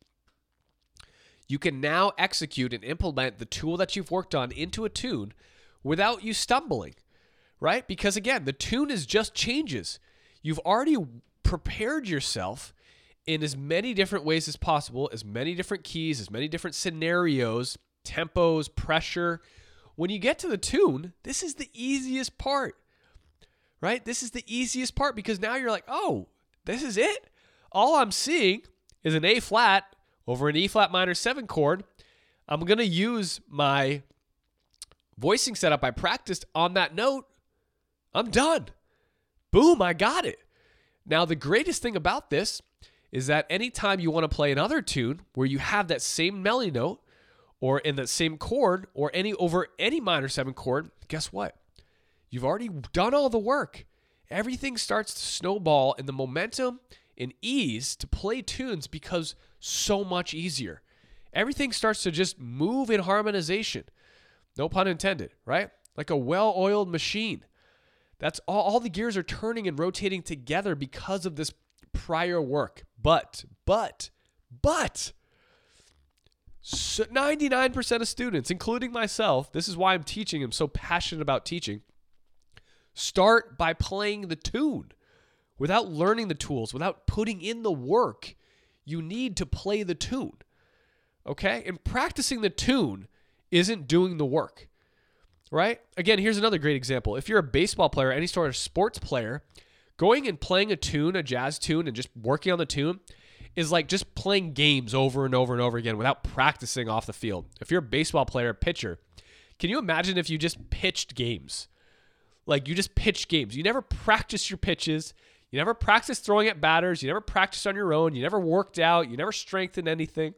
you can now execute and implement the tool that you've worked on into a tune without you stumbling. Right? Because again, the tune is just changes. You've already prepared yourself in as many different ways as possible, as many different keys, as many different scenarios, tempos, pressure. When you get to the tune, this is the easiest part, right? This is the easiest part because now you're like, oh, this is it? All I'm seeing is an A flat over an E flat minor seven chord. I'm going to use my voicing setup I practiced on that note. I'm done. Boom, I got it. Now, the greatest thing about this is that anytime you want to play another tune where you have that same melody note or in that same chord or any over any minor seven chord, guess what? You've already done all the work. Everything starts to snowball in the momentum and ease to play tunes because so much easier. Everything starts to just move in harmonization. No pun intended, right? Like a well-oiled machine. That's all, all the gears are turning and rotating together because of this prior work. But, but, but, so ninety-nine percent of students, including myself, this is why I'm teaching, I'm so passionate about teaching, start by playing the tune without learning the tools, without putting in the work you need to play the tune. Okay? And practicing the tune isn't doing the work. Right? Again, here's another great example. If you're a baseball player, any sort of sports player, going and playing a tune, a jazz tune, and just working on the tune is like just playing games over and over and over again without practicing off the field. If you're a baseball player, pitcher, can you imagine if you just pitched games? Like you just pitched games. You never practiced your pitches. You never practiced throwing at batters. You never practiced on your own. You never worked out. You never strengthened anything.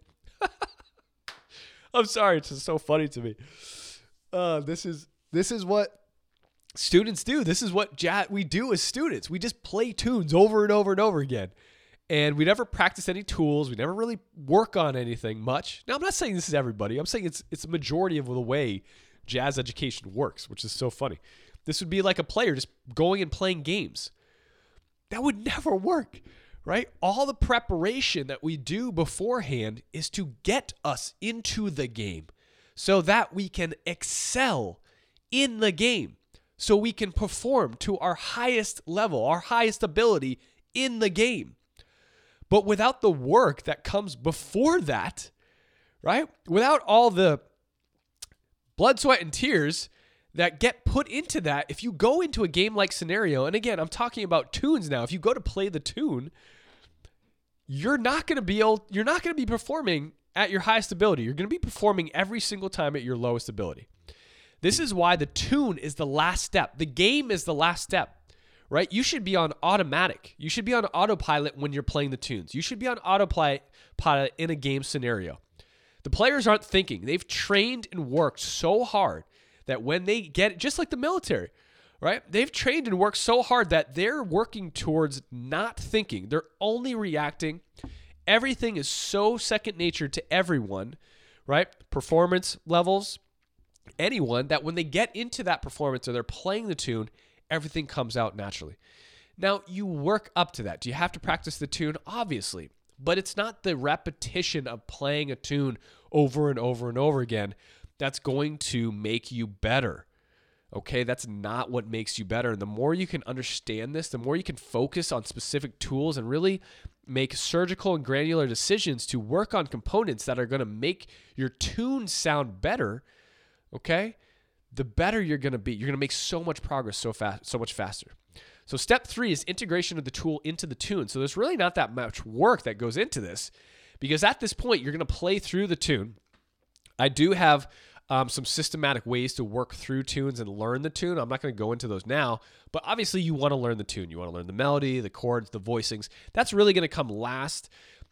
I'm sorry. It's just so funny to me. Uh, this is this is what students do. This is what jazz, we do as students. We just play tunes over and over and over again. And we never practice any tools. We never really work on anything much. Now, I'm not saying this is everybody. I'm saying it's it's a majority of the way jazz education works, which is so funny. This would be like a player just going and playing games. That would never work, right? All the preparation that we do beforehand is to get us into the game so that we can excel in the game, so we can perform to our highest level, our highest ability in the game. But without the work that comes before that, right? Without all the blood, sweat, and tears that get put into that, if you go into a game-like scenario, and again, I'm talking about tunes now. If you go to play the tune, you're not going to be able, you're not going to be performing at your highest ability. You're going to be performing every single time at your lowest ability. This is why the tune is the last step. The game is the last step. Right? You should be on automatic. You should be on autopilot when you're playing the tunes. You should be on autopilot in a game scenario. The players aren't thinking. They've trained and worked so hard that when they get, just like the military, right? They've trained and worked so hard that they're working towards not thinking. They're only reacting. Everything is so second nature to everyone, right? Performance levels, anyone, that when they get into that performance or they're playing the tune, everything comes out naturally. Now, you work up to that. Do you have to practice the tune? Obviously. But it's not the repetition of playing a tune over and over and over again that's going to make you better. Okay? That's not what makes you better. And the more you can understand this, the more you can focus on specific tools and really make surgical and granular decisions to work on components that are going to make your tune sound better, okay? The better you're going to be. You're going to make so much progress so fast, so much faster. So step three is integration of the tool into the tune. So there's really not that much work that goes into this, because at this point, you're going to play through the tune. I do have um, some systematic ways to work through tunes and learn the tune. I'm not going to go into those now, but obviously you want to learn the tune. You want to learn the melody, the chords, the voicings. That's really going to come last.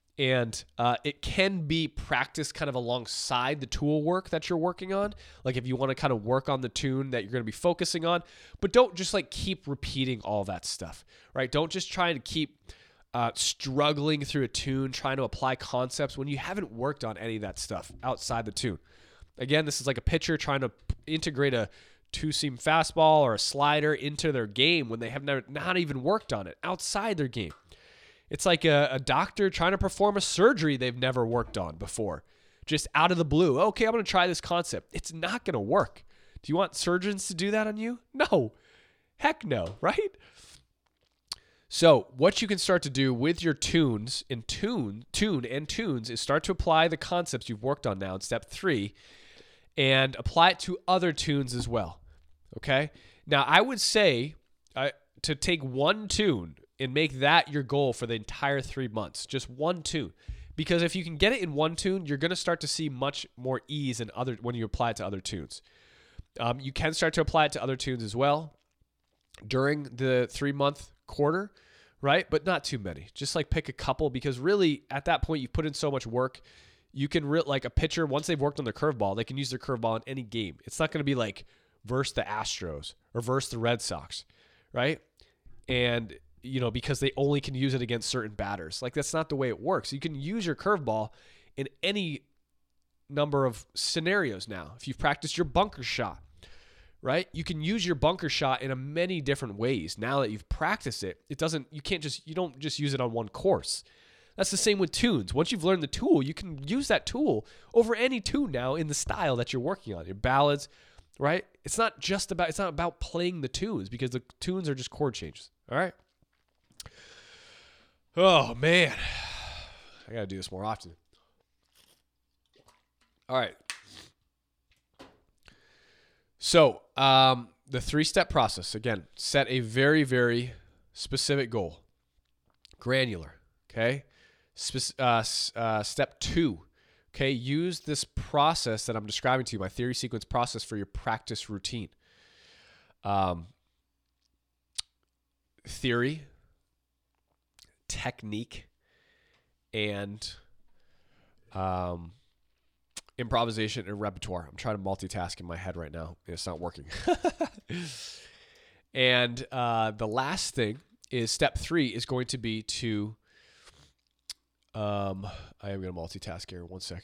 And uh, it can be practiced kind of alongside the tool work that you're working on. Like if you want to kind of work on the tune that you're going to be focusing on, but don't just like keep repeating all that stuff, right? Don't just try to keep uh, struggling through a tune, trying to apply concepts when you haven't worked on any of that stuff outside the tune. Again, this is like a pitcher trying to integrate a two-seam fastball or a slider into their game when they have never, not even worked on it outside their game. It's like a, a doctor trying to perform a surgery they've never worked on before, just out of the blue. Okay, I'm going to try this concept. It's not going to work. Do you want surgeons to do that on you? No. Heck no, right? So what you can start to do with your tunes and tune, tune and tunes is start to apply the concepts you've worked on now in step three and apply it to other tunes as well. Okay? Now, I would say uh, to take one tune and make that your goal for the entire three months. Just one tune. Because if you can get it in one tune, you're going to start to see much more ease in other when you apply it to other tunes. Um, you can start to apply it to other tunes as well during the three-month quarter, right? But not too many. Just like pick a couple, because really at that point you've put in so much work. You can, re- like a pitcher, once they've worked on their curveball, they can use their curveball in any game. It's not going to be like versus the Astros or versus the Red Sox, right? And you know, because they only can use it against certain batters. Like, that's not the way it works. You can use your curveball in any number of scenarios now. If you've practiced your bunker shot, right? You can use your bunker shot in a many different ways. Now that you've practiced it, it doesn't, you can't just, you don't just use it on one course. That's the same with tunes. Once you've learned the tool, you can use that tool over any tune now in the style that you're working on. Your ballads, right? It's not just about, it's not about playing the tunes, because the tunes are just chord changes. All right? Oh, man. I got to do this more often. All right. So, um, the three-step process. Again, set a very, very specific goal. Granular, okay? Spe- uh, uh, step two, okay? Use this process that I'm describing to you, my theory sequence process, for your practice routine. Um, theory, technique, and um, improvisation and repertoire. I'm trying to multitask in my head right now. It's not working. And uh, the last thing is step three is going to be to, um, I am going to multitask here. One sec.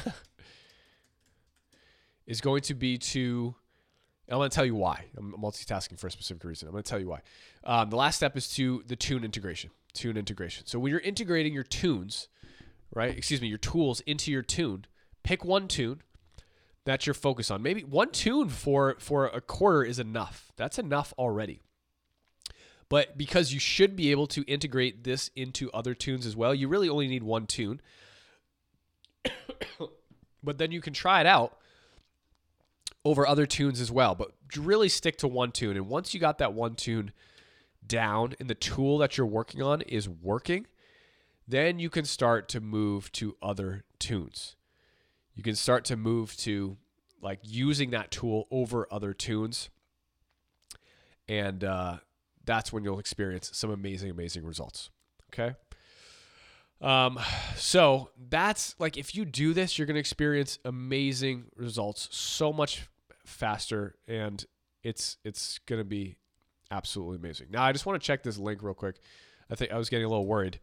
is going to be to, I'm going to tell you why. I'm multitasking for a specific reason. I'm going to tell you why. Um, the last step is to the tune integration. Tune integration. So when you're integrating your tunes, right? Excuse me, your tools into your tune, pick one tune that you're focused on. Maybe one tune for, for a quarter is enough. That's enough already. But because you should be able to integrate this into other tunes as well, you really only need one tune. But then you can try it out over other tunes as well. But really stick to one tune. And once you got that one tune down and the tool that you're working on is working, then you can start to move to other tunes. You can start to move to like using that tool over other tunes. And uh, that's when you'll experience some amazing, amazing results. Okay. Um, so that's like, if you do this, you're going to experience amazing results so much faster, and it's, it's going to be absolutely amazing. Now I just want to check this link real quick. I think I was getting a little worried.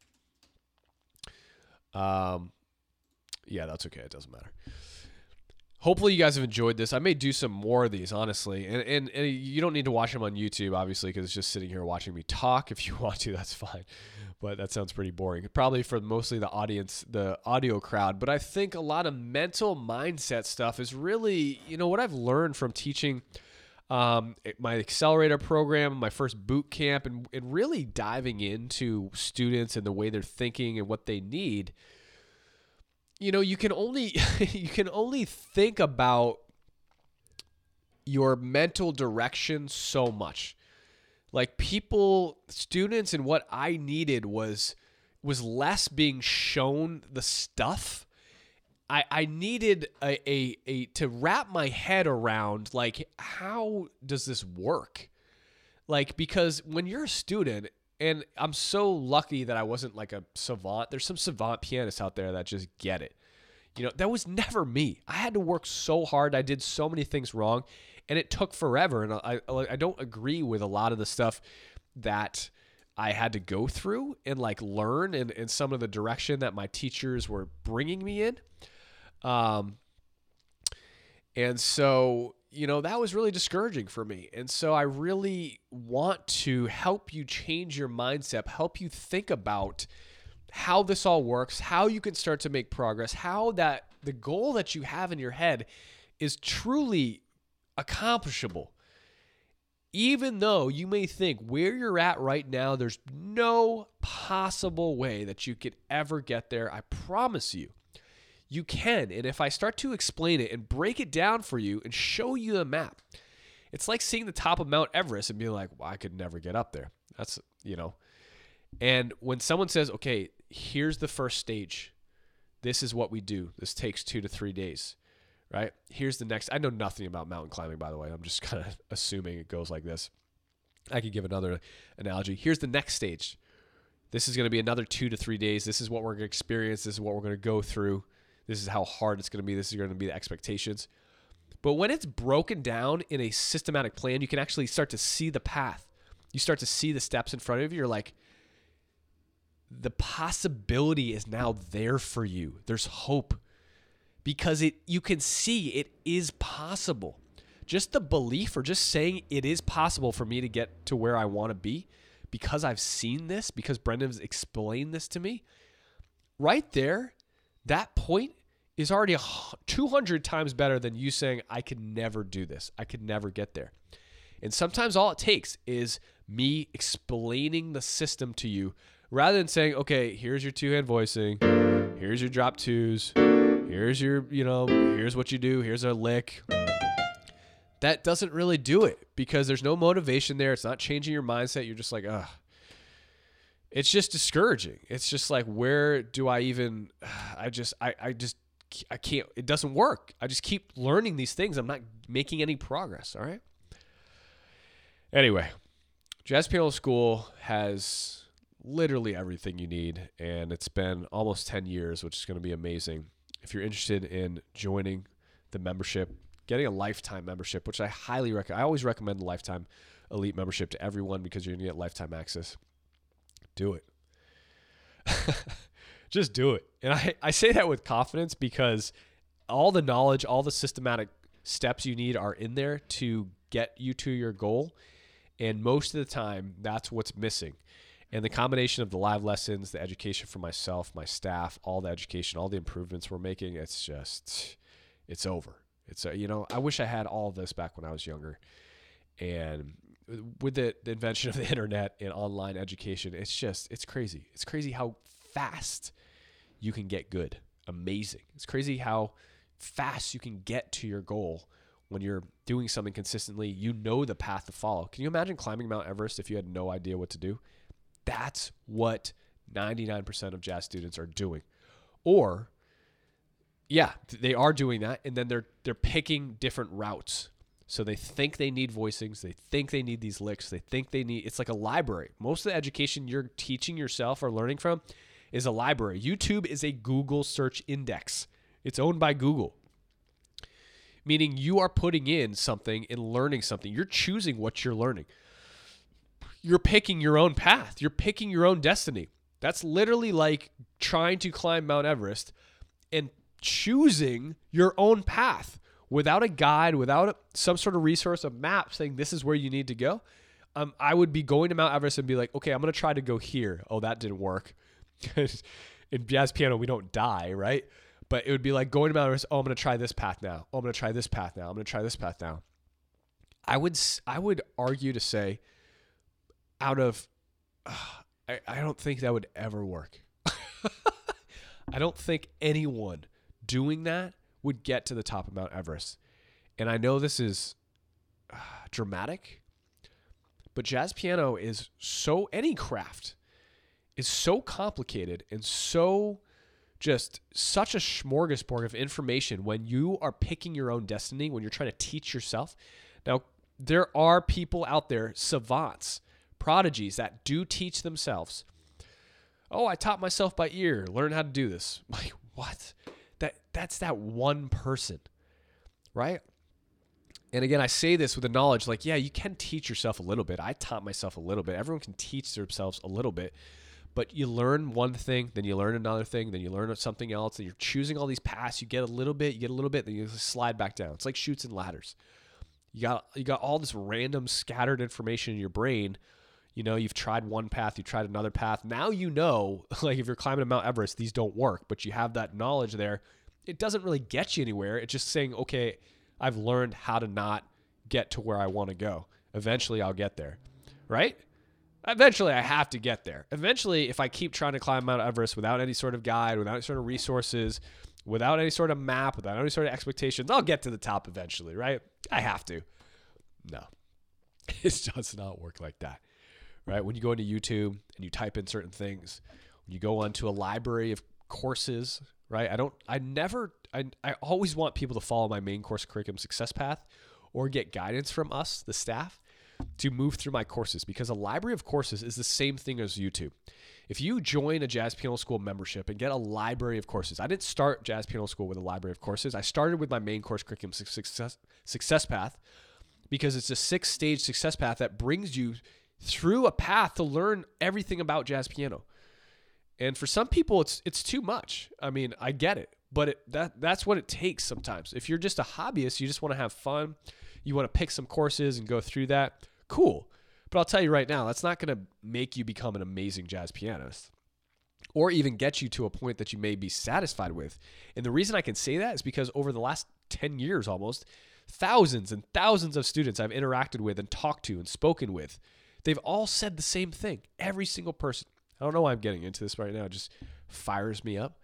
Um, yeah, that's okay. It doesn't matter. Hopefully you guys have enjoyed this. I may do some more of these, honestly. And, and, and you don't need to watch them on YouTube, obviously, because it's just sitting here watching me talk. If you want to, that's fine. But that sounds pretty boring. Probably for mostly the audience, the audio crowd. But I think a lot of mental mindset stuff is really, you know, what I've learned from teaching um, my accelerator program, my first boot camp, and, and really diving into students and the way they're thinking and what they need. You know, you can only you can only think about your mental direction so much. Like people, students, and what I needed was was less being shown the stuff. I I needed a, a a to wrap my head around, like, how does this work? Like, because when you're a student, and I'm so lucky that I wasn't like a savant. There's some savant pianists out there that just get it. You know, that was never me. I had to work so hard. I did so many things wrong, and it took forever. And I, I don't agree with a lot of the stuff that I had to go through and like learn, and, and some of the direction that my teachers were bringing me in. Um, and so, you know, that was really discouraging for me. And so I really want to help you change your mindset, help you think about how this all works, how you can start to make progress, how that the goal that you have in your head is truly accomplishable. Even though you may think where you're at right now, there's no possible way that you could ever get there, I promise you, you can. And if I start to explain it and break it down for you and show you the map, it's like seeing the top of Mount Everest and being like, well, I could never get up there. That's, you know. And when someone says, okay, here's the first stage. This is what we do. This takes two to three days, right? Here's the next. I know nothing about mountain climbing, by the way. I'm just kind of assuming it goes like this. I could give another analogy. Here's the next stage. This is going to be another two to three days. This is what we're going to experience. This is what we're going to go through. This is how hard it's going to be. This is going to be the expectations. But when it's broken down in a systematic plan, you can actually start to see the path. You start to see the steps in front of you. You're like, the possibility is now there for you. There's hope because it you can see it is possible. Just the belief or just saying it is possible for me to get to where I want to be because I've seen this, because Brendan's explained this to me, right there, that point is already two hundred times better than you saying, I could never do this. I could never get there. And sometimes all it takes is me explaining the system to you rather than saying, okay, here's your two-hand voicing, here's your drop twos, here's your, you know, here's what you do, here's a lick. That doesn't really do it because there's no motivation there. It's not changing your mindset. You're just like, ugh. It's just discouraging. It's just like, where do I even, I just, I, I just, I can't, it doesn't work. I just keep learning these things. I'm not making any progress. All right. Anyway, Jazz Piano School has literally everything you need. And it's been almost ten years, which is going to be amazing. If you're interested in joining the membership, getting a lifetime membership, which I highly recommend. I always recommend the lifetime elite membership to everyone because you're going to get lifetime access. Do it. Just do it. And I, I say that with confidence because all the knowledge, all the systematic steps you need are in there to get you to your goal. And most of the time, that's what's missing. And the combination of the live lessons, the education for myself, my staff, all the education, all the improvements we're making, it's just, it's over. It's, uh, you know, I wish I had all of this back when I was younger. And with the, the invention of the internet and online education, it's just, it's crazy. It's crazy how fast you can get good. Amazing. It's crazy how fast you can get to your goal when you're doing something consistently. You know the path to follow. Can you imagine climbing Mount Everest if you had no idea what to do? That's what ninety-nine percent of jazz students are doing. Or, yeah, they are doing that, and then they're they're picking different routes. So they think they need voicings. They think they need these licks. They think they need, it's like a library. Most of the education you're teaching yourself or learning from is a library. YouTube is a Google search index. It's owned by Google. Meaning you are putting in something and learning something. You're choosing what you're learning. You're picking your own path. You're picking your own destiny. That's literally like trying to climb Mount Everest and choosing your own path without a guide, without a, some sort of resource, a map saying this is where you need to go. Um, I would be going to Mount Everest and be like, okay, I'm going to try to go here. Oh, that didn't work. In jazz piano, we don't die, right? But it would be like going to Mount Everest. Oh, I'm going to try this path now. Oh, I'm going to try this path now. I'm going to try this path now. I would, I would argue to say, out of, uh, I, I don't think that would ever work. I don't think anyone doing that would get to the top of Mount Everest. And I know this is uh, dramatic, but jazz piano is so, any craft is so complicated and so just such a smorgasbord of information when you are picking your own destiny, when you're trying to teach yourself. Now, there are people out there, savants, prodigies that do teach themselves. Oh, I taught myself by ear, learn how to do this. Like, what? That that's that one person, right? And again, I say this with the knowledge, like, yeah, you can teach yourself a little bit. I taught myself a little bit. Everyone can teach themselves a little bit. But you learn one thing, then you learn another thing, then you learn something else, and you're choosing all these paths. You get a little bit, you get a little bit, then you slide back down. It's like chutes and ladders. You got you got all this random scattered information in your brain. You know, you've tried one path, you've tried another path. Now you know, like if you're climbing to Mount Everest, these don't work, but you have that knowledge there. It doesn't really get you anywhere. It's just saying, okay, I've learned how to not get to where I want to go. Eventually I'll get there, right? Eventually I have to get there. Eventually, if I keep trying to climb Mount Everest without any sort of guide, without any sort of resources, without any sort of map, without any sort of expectations, I'll get to the top eventually, right? I have to. No, it does not work like that, right? When you go into YouTube and you type in certain things, when you go onto a library of courses, right? I don't, I never, I, I always want people to follow my main course curriculum success path or get guidance from us, the staff, to move through my courses, because a library of courses is the same thing as YouTube. If you join a Jazz Piano School membership and get a library of courses, I didn't start Jazz Piano School with a library of courses. I started with my main course curriculum success, success path, because it's a six-stage success path that brings you through a path to learn everything about jazz piano. And for some people, it's it's too much. I mean, I get it, but it, that that's what it takes sometimes. If you're just a hobbyist, you just want to have fun, you want to pick some courses and go through that, cool. But I'll tell you right now, that's not going to make you become an amazing jazz pianist or even get you to a point that you may be satisfied with. And the reason I can say that is because over the last ten years almost, thousands and thousands of students I've interacted with and talked to and spoken with, they've all said the same thing. Every single person. I don't know why I'm getting into this right now. It just fires me up.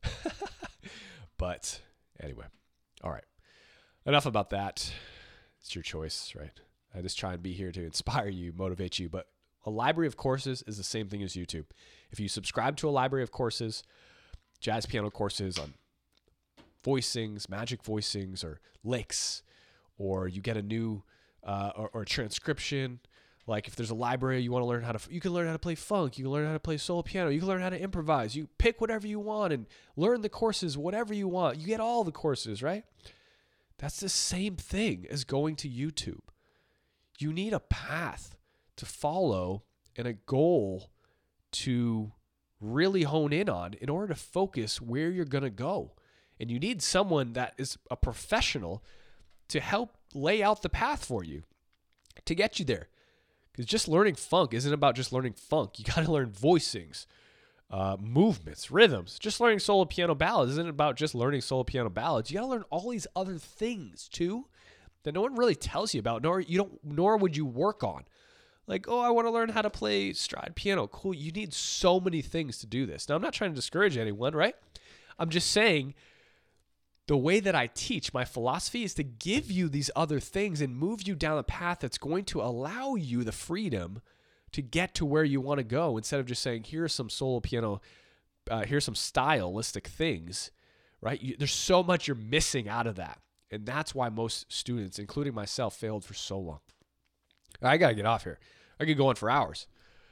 But anyway, all right. Enough about that. It's your choice, right? I just try and be here to inspire you, motivate you. But a library of courses is the same thing as YouTube. If you subscribe to a library of courses, jazz piano courses on voicings, magic voicings, or licks, or you get a new uh, or, or a transcription. Like if there's a library you want to learn how to, you can learn how to play funk, you can learn how to play solo piano, you can learn how to improvise. You pick whatever you want and learn the courses, whatever you want. You get all the courses, right? That's the same thing as going to YouTube. you need a path to follow and a goal to really hone in on in order to focus where you're going to go. And you need someone that is a professional to help lay out the path for you to get you there. Because just learning funk isn't about just learning funk. You got to learn voicings, uh, movements, rhythms. Just learning solo piano ballads isn't about just learning solo piano ballads. You got to learn all these other things too that no one really tells you about, nor you don't, nor would you work on. Like, oh, I want to learn how to play stride piano. Cool. You need so many things to do this. Now, I'm not trying to discourage anyone, right? I'm just saying the way that I teach, my philosophy is to give you these other things and move you down a path that's going to allow you the freedom to get to where you want to go, instead of just saying, here's some solo piano, uh, here's some stylistic things, right? You, there's so much you're missing out of that. And that's why most students, including myself, failed for so long. I got to get off here. I could go on for hours.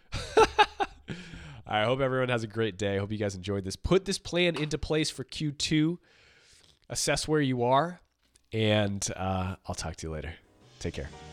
I hope everyone has a great day. I hope you guys enjoyed this. Put this plan into place for Q two. Assess where you are. And uh, I'll talk to you later. Take care.